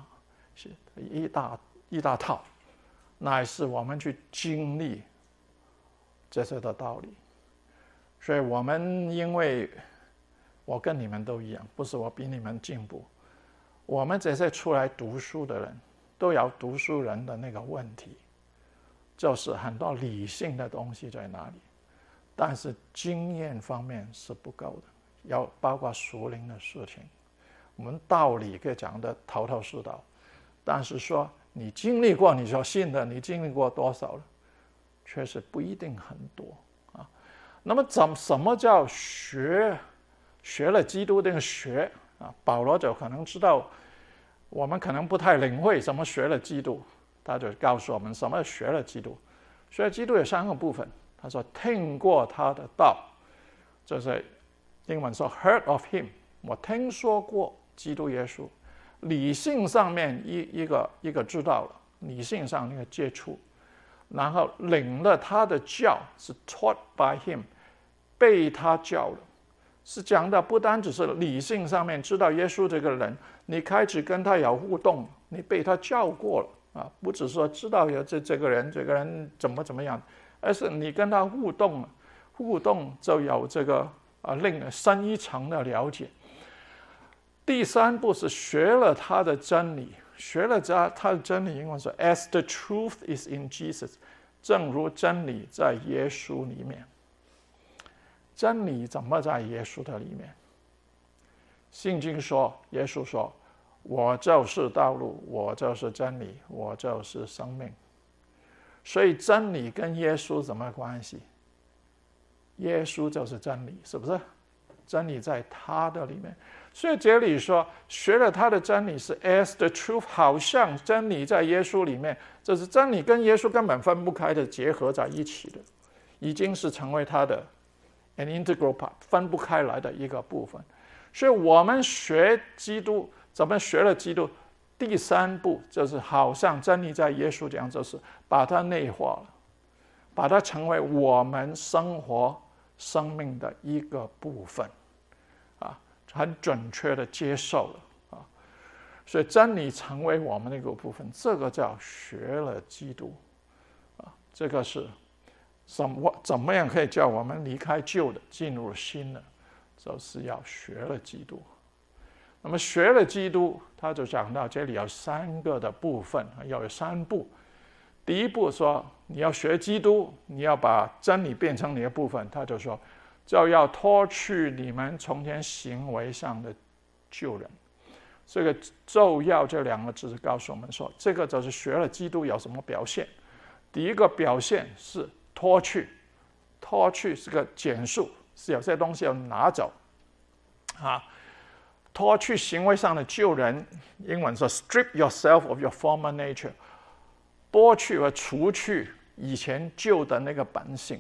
一大套，乃是我们去经历这些的道理。所以我们因为我跟你们都一样，不是我比你们进步，我们这些出来读书的人都有读书人的那个问题，就是很多理性的东西在那里，但是经验方面是不够的，要包括属灵的事情。我们道理可以讲得头头是道，但是说你经历过，你说信的，你经历过多少了，确实不一定很多啊。那么什么叫学了基督这个学啊？保罗就可能知道，我们可能不太领会什么学了基督，他就告诉我们什么学了基督。学了基督有3个部分，他说听过他的道，就是英文说 heard of him， 我听说过基督耶稣，理性上面一个知道了，理性上一个接触，然后领了他的教，是 taught by him， 被他教了，是讲的不单只是理性上面知道耶稣这个人，你开始跟他有互动，你被他教过了啊，不只是说知道有这个人怎么样，而是你跟他互动就有这个另深一层的了解。第3步是学了他的真理，学了他的真理，英文说 as the truth is in Jesus， 正如真理在耶稣里面。真理怎么在耶稣的里面？圣经说，耶稣说，我就是道路，我就是真理，我就是生命。所以真理跟耶稣什么关系？耶稣就是真理，是不是？真理在他的里面。所以这里说学了他的真理是 as the truth， 好像真理在耶稣里面，这是真理跟耶稣根本分不开的结合在一起的，已经是成为他的 an integral part， 分不开来的一个部分。所以我们学基督，怎么学了基督？第3步就是好像真理在耶稣这样，就是把它内化了，把它成为我们生活生命的一个部分啊，很准确的接受了啊，所以真理成为我们的一个部分，这个叫学了基督啊，这个是怎么样可以叫我们离开旧的进入新的，就是要学了基督。那么学了基督，他就讲到这里有3个的部分，要有3步。第一步说你要学基督，你要把真理变成你的部分，他就说就要脱去你们从前行为上的旧人。这个就要这2个字告诉我们说，这个就是学了基督有什么表现。第一个表现是脱去，脱去是个简述，是有些东西要拿走啊。脱去行为上的旧人，英文说 strip yourself of your former nature， 剥去和除去以前旧的那个本性。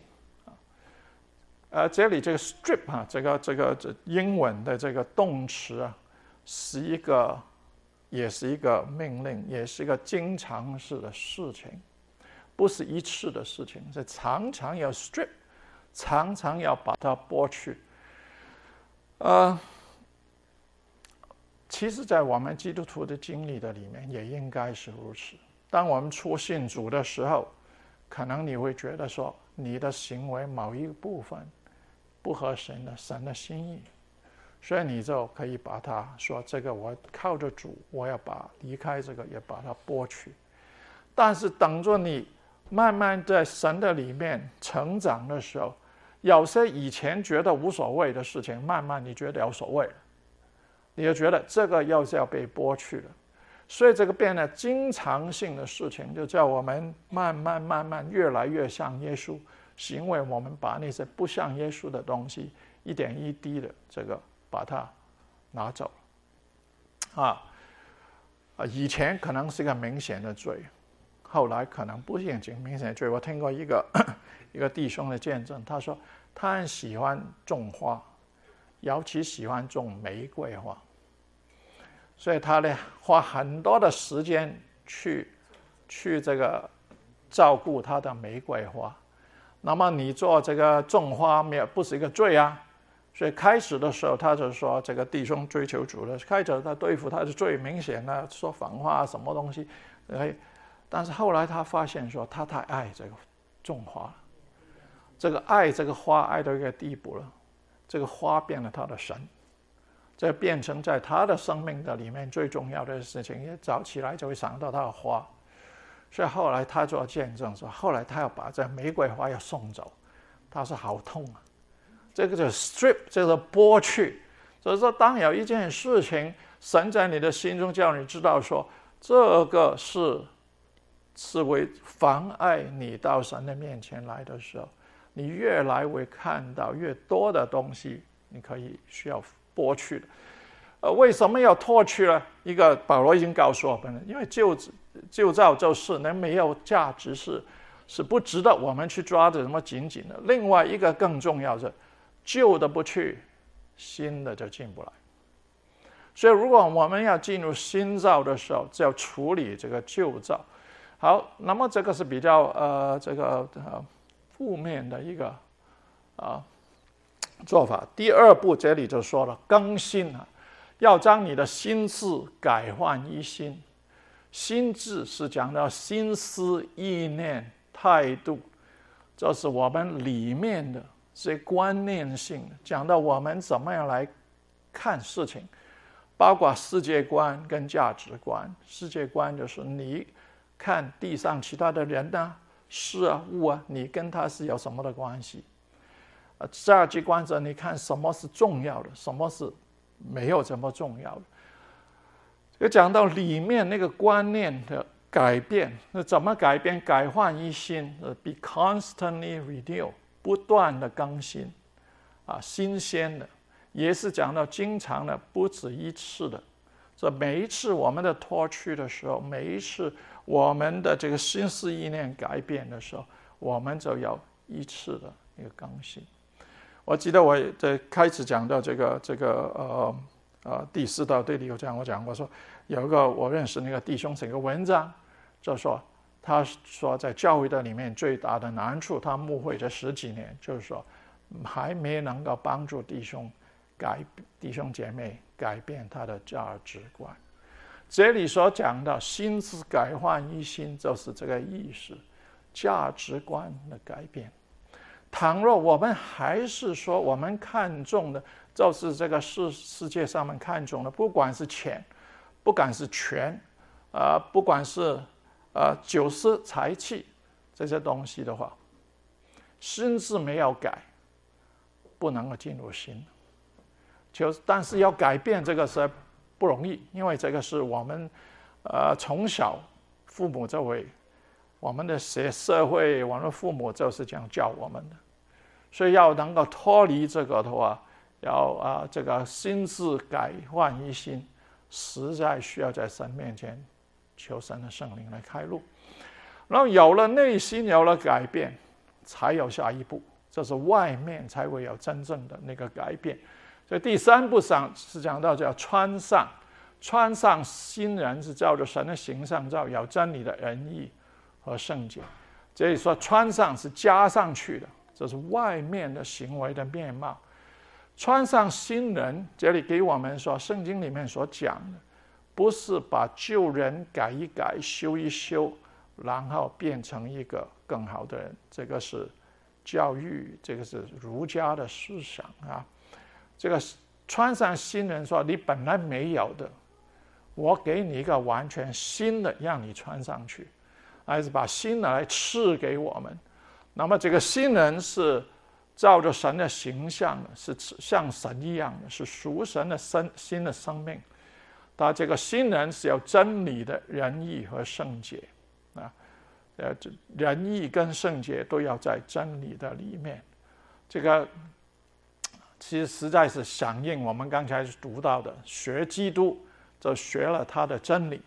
这里这个 strip 啊，这个英文的这个动词啊，也是一个命令，也是一个经常式的事情，不是一次的事情，是常常要 strip， 常常要把它剥去。其实在我们基督徒的经历的里面也应该是如此。当我们初信主的时候，可能你会觉得说你的行为某一部分不合神的心意，所以你就可以把它说这个我靠着主，我要离开这个也把它剥去。但是等着你慢慢在神的里面成长的时候，有些以前觉得无所谓的事情，慢慢你觉得有所谓了，你就觉得这个又是要被剥去了。所以这个变得经常性的事情，就叫我们慢慢越来越像耶稣，是因为我们把那些不像耶稣的东西一点一滴的这个把它拿走啊。 以前可能是一个明显的罪，后来可能不是明显的罪。我听过一个弟兄的见证，他说他很喜欢种花，尤其喜欢种玫瑰花，所以他呢花很多的时间去这个照顾他的玫瑰花。那么你做这个种花不是一个罪啊，所以开始的时候他就说这个弟兄追求主的，开始他对付他是最明显的，说反话什么东西，但是后来他发现说他太爱这个种花了，这个爱这个花爱到一个地步了，这个花变了他的神，这变成在他的生命的里面最重要的事情，一早起来就会想到他的花。所以后来他做见证说，后来他要把这玫瑰花要送走，他说好痛啊，这个就是 strip， 就是剥去。所以说当有一件事情神在你的心中叫你知道说这个是为妨碍你到神的面前来的时候，你越来会看到越多的东西你需要剥去的。为什么要脱去呢？一个保罗已经告诉我们了，因为旧造就是那没有价值，是不值得我们去抓的什么紧紧的。另外一个更重要是，旧的不去，新的就进不来。所以如果我们要进入新造的时候，就要处理这个旧造。好，那么这个是比较负面的一个做法。第二步这里就说了更新啊，要将你的心志改换一新。心智是讲到心思意念态度，这是我们里面的这些观念性的，讲到我们怎么样来看事情，包括世界观跟价值观。世界观就是你看地上其他的人啊、事啊、物啊，你跟他是有什么的关系。价值观者你看什么是重要的，什么是没有这么重要的。就讲到里面那个观念的改变，那怎么改变？改换一新，be constantly renew， 不断的更新，新鲜的，也是讲到经常的，不止一次的。这每一次我们的脱去的时候，每一次我们的这个心思意念改变的时候，我们就有一次的一个更新。我记得我在开始讲到这个第4道对里有讲，我说有一个我认识那个弟兄写个文章，就说他说在教会的里面最大的难处，他牧会这10几年，就是说还没能够帮助弟兄姐妹改变他的价值观。这里所讲的心智改换一新，就是这个意思，价值观的改变。倘若我们还是说我们看重的就是这个世界上面看重的，不管是钱，不管是权，不管是酒色财气这些东西的话，心智没有改，不能够进入心。但是要改变这个是不容易，因为这个是我们从小父母这位，我们的社会，我们的父母就是这样教我们的。所以要能够脱离这个的话，要这个心智改换一新，实在需要在神面前求神的圣灵来开路。然后有了内心有了改变，才有下一步，这是外面才会有真正的那个改变。所以第3步上是讲到叫穿上新人，是照着神的形象造，有真理的仁义和圣洁。这里说穿上是加上去的，这是外面的行为的面貌。穿上新人，这里给我们说圣经里面所讲的，不是把旧人改一改修一修，然后变成一个更好的人。这个是教育，这个是儒家的思想啊。这个穿上新人说你本来没有的，我给你一个完全新的让你穿上去，还是把新的来赐给我们。那么这个新人是照着神的形象的，是像神一样的，是属神的新的生命。他这个新人是有真理的仁义和圣洁仁义跟圣洁都要在真理的里面。这个其实实在是响应我们刚才读到的，学基督就学了他的真理，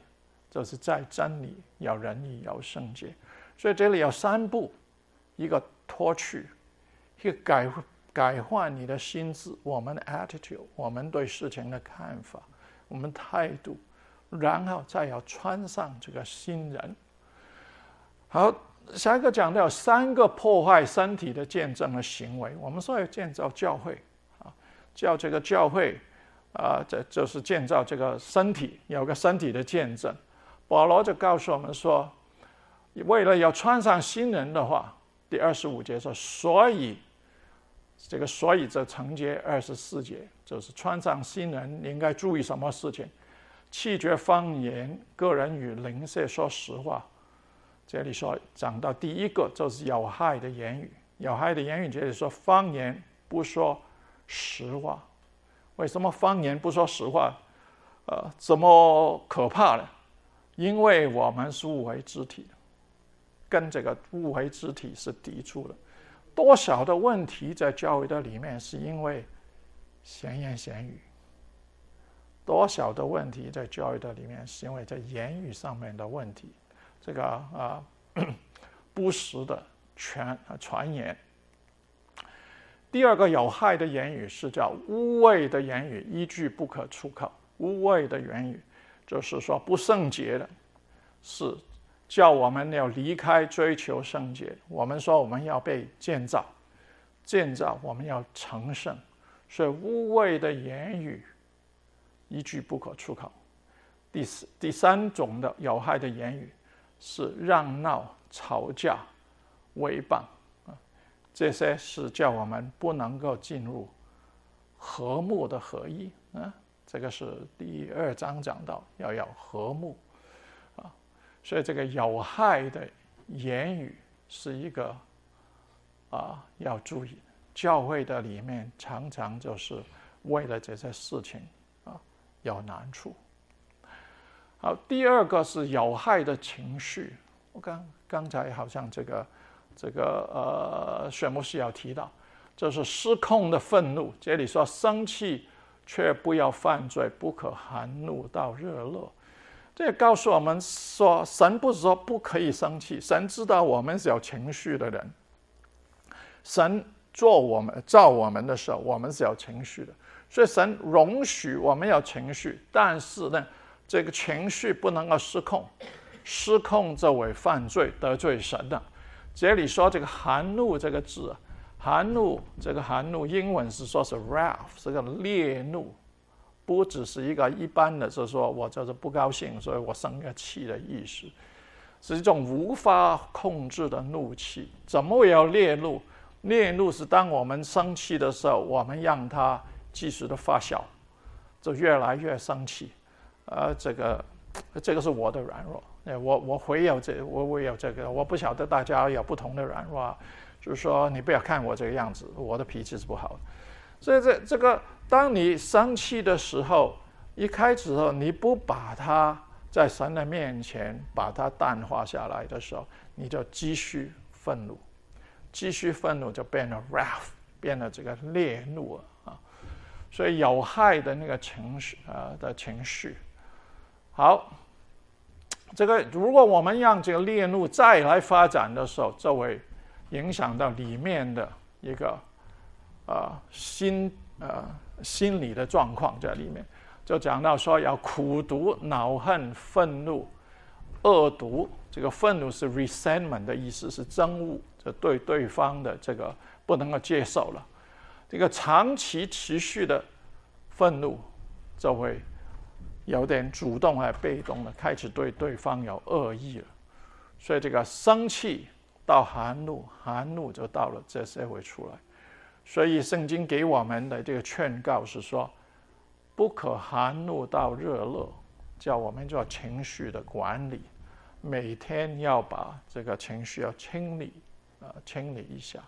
就是在真理，要仁义，要圣洁。所以这里有3步：一个脱去，一个改换你的心智，我们的 attitude， 我们对事情的看法，我们态度，然后再要穿上这个新人。好，下一个讲到3个破坏身体的见证的行为。我们说要建造教会啊，叫这个教会这就是建造这个身体，有个身体的见证。保罗就告诉我们说，为了要穿上新人的话，第25节说，所以这承接24节，就是穿上新人应该注意什么事情？弃绝方言，个人与邻舍说实话。这里说讲到第一个就是有害的言语，有害的言语这里说方言不说实话。为什么方言不说实话？这么可怕呢？因为我们是互为肢体的，跟这个互为肢体是抵触的。多少的问题在教会的里面是因为闲言闲语，多少的问题在教会的里面是因为在言语上面的问题，这个不实的传言。第二个有害的言语是叫污秽的言语，一句不可出口。污秽的言语就是说不圣洁的，是叫我们要离开追求圣洁。我们说我们要被建造，我们要成圣，所以污秽的言语一句不可出口。第三种的有害的言语是嚷闹、吵架、诽谤，这些是叫我们不能够进入和睦的合一。这个是第2章讲到要有和睦所以这个有害的言语是一个要注意。教会的里面常常就是为了这些事情有难处。好，第二个是有害的情绪。我刚才好像这个薛牧师要提到，就是失控的愤怒。这里说生气却不要犯罪，不可含怒到热乐。这也告诉我们说，神不是说不可以生气，神知道我们是有情绪的人。神造我们的时候，我们是有情绪的，所以神容许我们有情绪，但是呢，这个情绪不能够失控，失控就为犯罪，得罪神的。这里说这个含怒这个字，含怒英文是说是 wrath， 是个烈怒，不只是一个一般的，就是说我就是不高兴，所以我生个气的意思，是一种无法控制的怒气。怎么有烈怒？烈怒是当我们生气的时候，我们让它继续的发酵，就越来越生气。这个是我的软弱。我会有这个，我不晓得大家有不同的软弱，就是说你不要看我这个样子，我的脾气是不好的。所以这个，当你生气的时候，一开始的时候你不把它在神的面前把它淡化下来的时候，你就继续愤怒就变成 wrath， 变成这个烈怒所以有害的那个情绪。好。这个如果我们让这个烈怒再来发展的时候，就会影响到里面的一个心理的状况在里面。就讲到说要苦毒、恼恨、愤怒、恶毒。这个愤怒是 resentment 的意思，是憎恶，就对对方的这个不能够接受了。这个长期持续的愤怒就会有点主动还被动的开始对对方有恶意了。所以这个生气到含怒，含怒就到了这些会出来。所以圣经给我们的这个劝告是说，不可含怒到热乐，叫我们做情绪的管理，每天要把这个情绪要清理一下。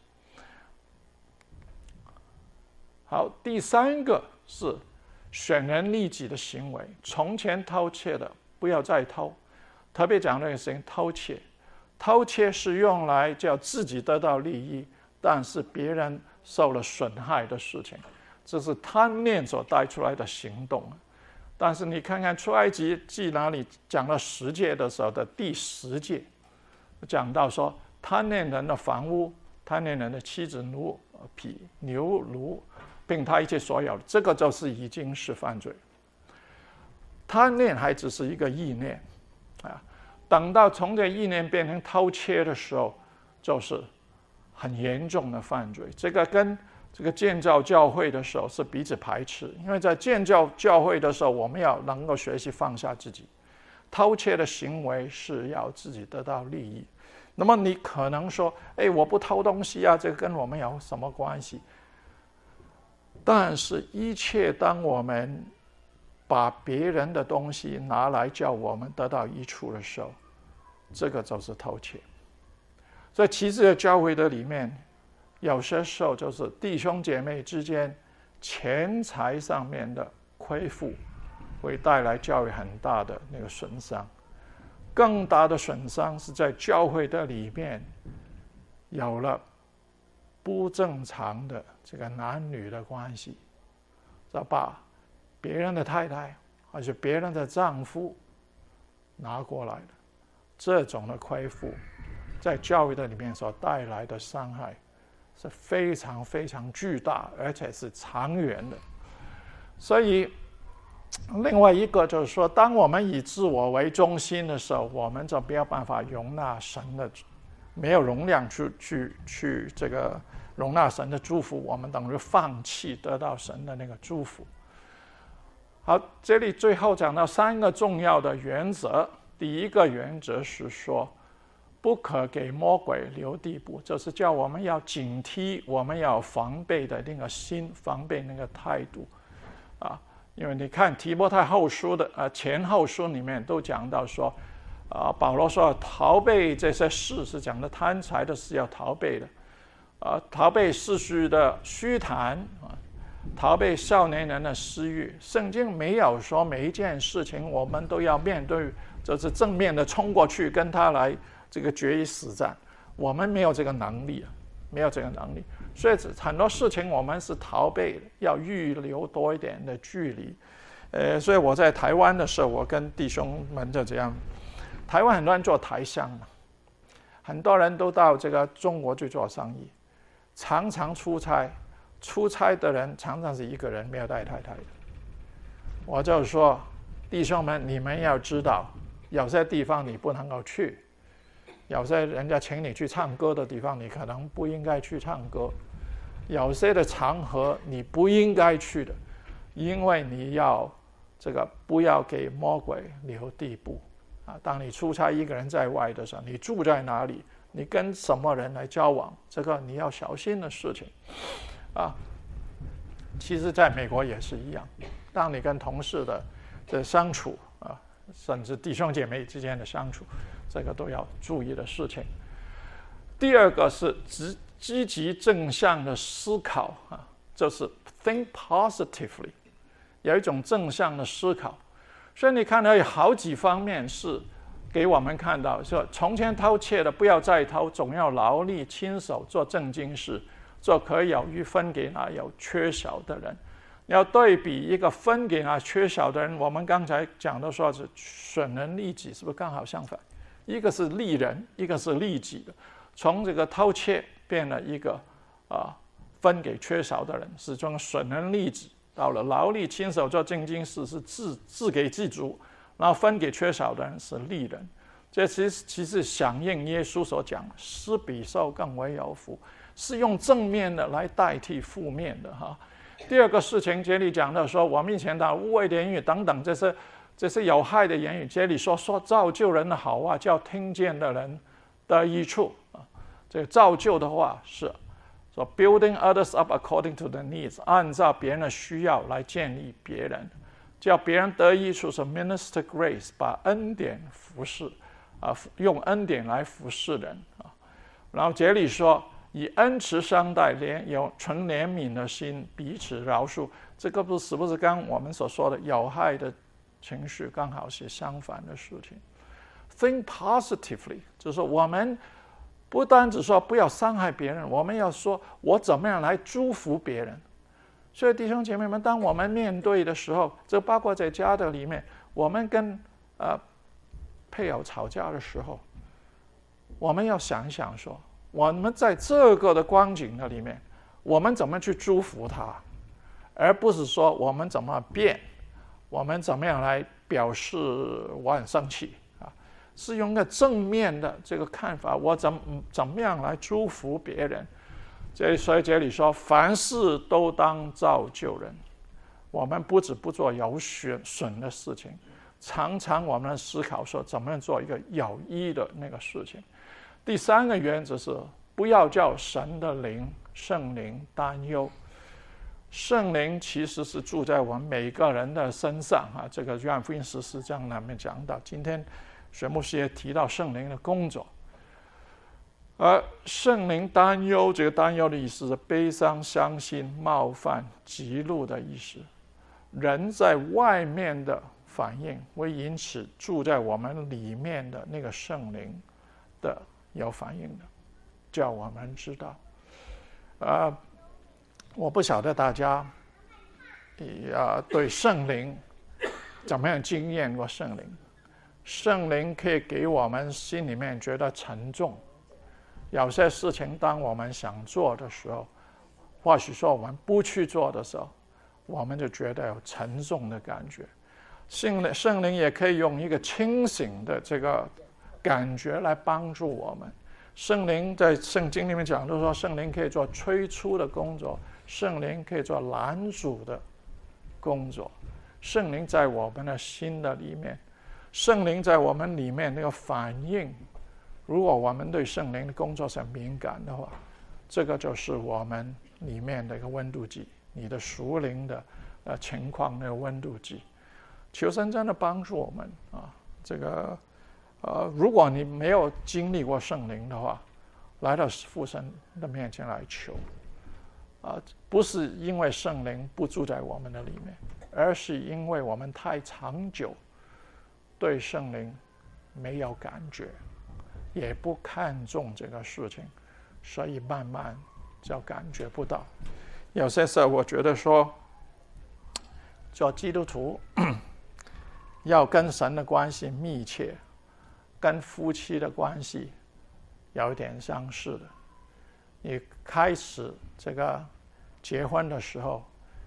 好，第三个是选人利己的行为。从前偷窃的不要再偷，特别讲那个事情，偷窃是用来叫自己得到利益，但是别人受了损害的事情，这是贪念所带出来的行动。 但是你看看出埃及记哪里讲了10诫的时候的第10诫，讲到说贪恋人的房屋、贪恋人的妻子、奴婢、牛驴，并他一切所有的，这个就是已经是犯罪。贪恋还只是一个意念啊，等到从这意念变成偷窃的时候，就是很严重的犯罪。这个跟这个建造教会的时候是彼此排斥，因为在建造教会的时候，我们要能够学习放下自己。偷窃的行为是要自己得到利益。那么你可能说，我不偷东西啊，这个跟我们有什么关系？但是，一切当我们把别人的东西拿来叫我们得到益处的时候，这个就是偷窃。所以，其实在教会的里面，有些时候就是弟兄姐妹之间钱财上面的亏负，会带来教会很大的那个损伤。更大的损伤是在教会的里面有了不正常的这个男女的关系，把别人的太太或者别人的丈夫拿过来的，这种的亏负，在教会的里面所带来的伤害是非常非常巨大，而且是长远的。所以另外一个就是说，当我们以自我为中心的时候，我们就没有办法容纳神的，没有容量去这个容纳神的祝福，我们等于放弃得到神的那个祝福。好，这里最后讲到3个重要的原则。第一个原则是说，不可给魔鬼留地步，就是叫我们要警惕，我们要防备的那个心，防备那个态度啊。因为你看提摩太后书的前后书里面都讲到说，保罗说逃避这些事，是讲的贪财的事要逃避的，逃避世俗的虚谈逃避少年人的私欲。圣经没有说每一件事情我们都要面对，就是正面的冲过去跟他来这个决一死战，我们没有这个能力，没有这个能力。所以很多事情我们是逃避的，要预留多一点的距离。所以我在台湾的时候，我跟弟兄们就这样，台湾很多人做台商嘛，很多人都到这个中国去做生意，常常出差的人常常是一个人，没有带太太的。我就说，弟兄们，你们要知道，有些地方你不能够去，有些人家请你去唱歌的地方，你可能不应该去唱歌；有些的场合你不应该去的，因为你要这个不要给魔鬼留地步啊。当你出差一个人在外的时候，你住在哪里，你跟什么人来交往，这个你要小心的事情啊。其实在美国也是一样，当你跟同事的相处啊，甚至弟兄姐妹之间的相处，这个都要注意的事情。第二个是积极正向的思考啊，就是 think positively， 有一种正向的思考。所以你看到有好几方面是给我们看到，说从前偷窃的不要再偷，总要劳力亲手做正经事，做可有余分给那有缺少的人。要对比一个分给那缺少的人，我们刚才讲的说是损人利己，是不是刚好相反？一个是利人，一个是利己的。从这个偷窃变了一个分给缺少的人，是从损人利己到了劳力亲手做正经事，是自给自足，然后分给缺少的人是利人。这其实响应耶稣所讲，施比受更为有福，是用正面的来代替负面的哈。第二个事情，这里讲到说，我们以前的污秽的言语等等，这是有害的言语。这里说造就人的好话，叫听见的人得益处啊。这个造就的话是说 building others up according to the needs， 按照别人的需要来建立别人，叫别人得益处是 minister grace， 把恩典服侍用恩典来服侍人啊。然后这里说，以恩慈相待，有存怜悯的心，彼此饶恕。这个是不是跟我们所说的有害的情绪刚好是相反的事情？ Think positively， 就是我们不单只说不要伤害别人，我们要说我怎么样来祝福别人。 所以弟兄姐妹们，当我们面对的时候，这包括在家的里面，我们跟配偶吵架的时候，我们要想一想说，我们在这个的光景的里面，我们怎么去祝福他，而不是说我们怎么变，我们怎么样来表示我很生气啊，是用个正面的这个看法，我怎么样来祝福别人。所以这里说，凡事都当造就人。我们不只不做有损的事情，常常我们思考说怎么样做一个有益的那个事情。第三个原则是，不要叫神的灵、圣灵担忧。圣灵其实是住在我们每个人的身上啊，这个约翰福音14章里面讲到。今天水牧师也提到圣灵的工作。而圣灵担忧，这个担忧的意思是悲伤、伤心、冒犯、嫉妒的意思。人在外面的反应会因此住在我们里面的那个圣灵的有反应的，叫我们知道。我不晓得大家对圣灵怎么样经验过圣灵。圣灵可以给我们心里面觉得沉重。有些事情当我们想做的时候，或许说我们不去做的时候，我们就觉得有沉重的感觉。圣灵也可以用一个清醒的这个感觉来帮助我们。圣灵在圣经里面讲，就是说圣灵可以做催促的工作，圣灵可以做拦阻的工作。圣灵在我们的心的里面，圣灵在我们里面那个反应，如果我们对圣灵的工作是敏感的话，这个就是我们里面的一个温度计，你的属灵的情况那个温度计。求神真的帮助我们啊！这个如果你没有经历过圣灵的话，来到父神的面前来求不是因为圣灵不住在我们的里面，而是因为我们太长久对圣灵没有感觉，也不看重这个事情，所以慢慢就感觉不到。有些时候我觉得说，做基督徒要跟神的关系密切，跟夫妻的关系有一点相似的。你开始这个结婚的时候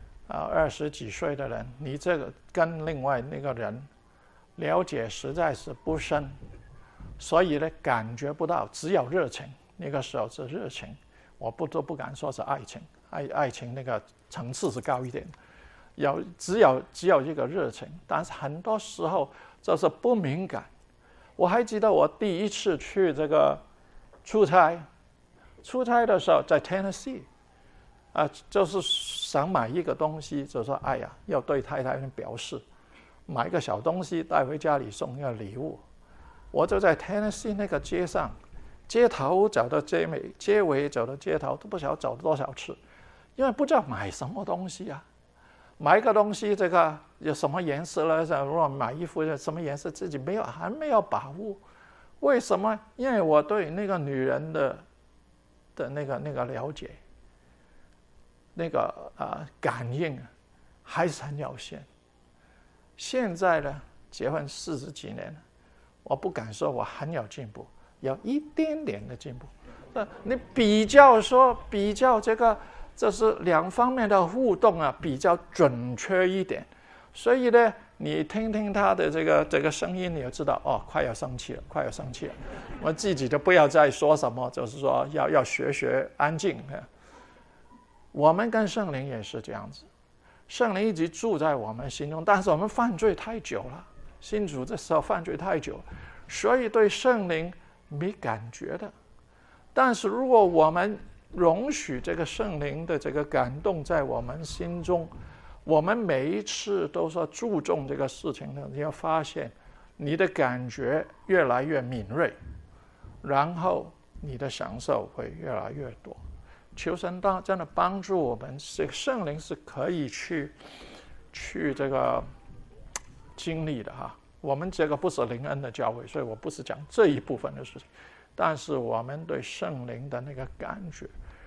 ，20几岁的人，你这个跟另外那个人了解实在是不深，所以呢感觉不到，只有热情。那个时候是热情，我都不敢说是爱情，爱情那个层次是高一点。只有一个热情，但是很多时候就是不敏感。我还记得我第一次去这个出差的时候，在 Tennessee 就是想买一个东西，就说哎呀，要对太太表示，买一个小东西带回家里送一个礼物。我就在 Tennessee 那个街头走到街尾走到街头，都不晓得走多少次，因为不知道买什么东西啊。买一个东西，这个有什么颜色了？如果买衣服什么颜色，自己还没有把握。为什么？因为我对那个女人的那个了解，那个感应还是很有限。现在呢，结婚40几年了，我不敢说我很有进步，有一点点的进步。你比较这个。这是两方面的互动比较准确一点，所以呢，你听听他的这个声音，你就知道快要生气了。我自己就不要再说什么，就是说要学安静。我们跟圣灵也是这样子，圣灵一直住在我们心中，但是我们犯罪太久了，信主的时候犯罪太久，所以对圣灵没感觉的。但是如果我们容许这个圣灵的这个感动在我们心中，我们每一次都说注重这个事情呢，你要发现你的感觉越来越敏锐，然后你的享受会越来越多。求神真的帮助我们，这个圣灵是可以去这个经历的哈。我们这个不是灵恩的教会，所以我不是讲这一部分的事情，但是我们对圣灵的那个感觉。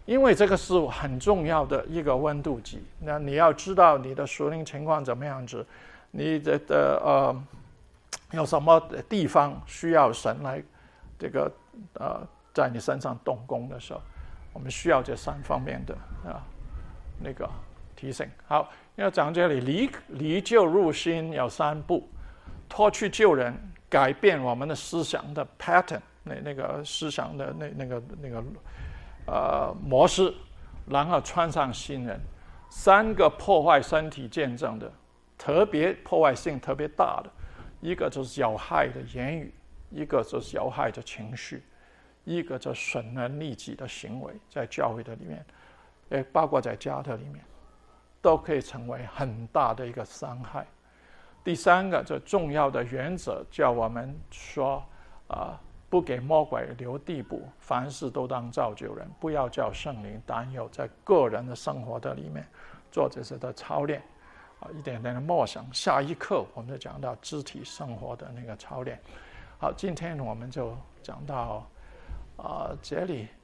因为这个是很重要的一个温度计。那你要知道你的属灵情况怎么样子，你的有什么地方需要神来这个在你身上动工的时候，我们需要这3方面的那个提醒。好，要讲这里离旧入新有3步：脱去旧人，改变我们的思想的 pattern， 那个思想的那个模式，然后穿上新人。3个破坏身体见证的，特别破坏性特别大的，一个就是有害的言语，一个就是有害的情绪，一个就是损人利己的行为，在教会的里面，也包括在家的里面，都可以成为很大的一个伤害。第3个，这重要的原则叫我们说不给魔鬼留地步，凡事都当造就人，不要叫圣灵担忧，在个人的生活的里面做这些的操练，一点点的默想。下一课我们就讲到肢体生活的那个操练。好，今天我们就讲到这里。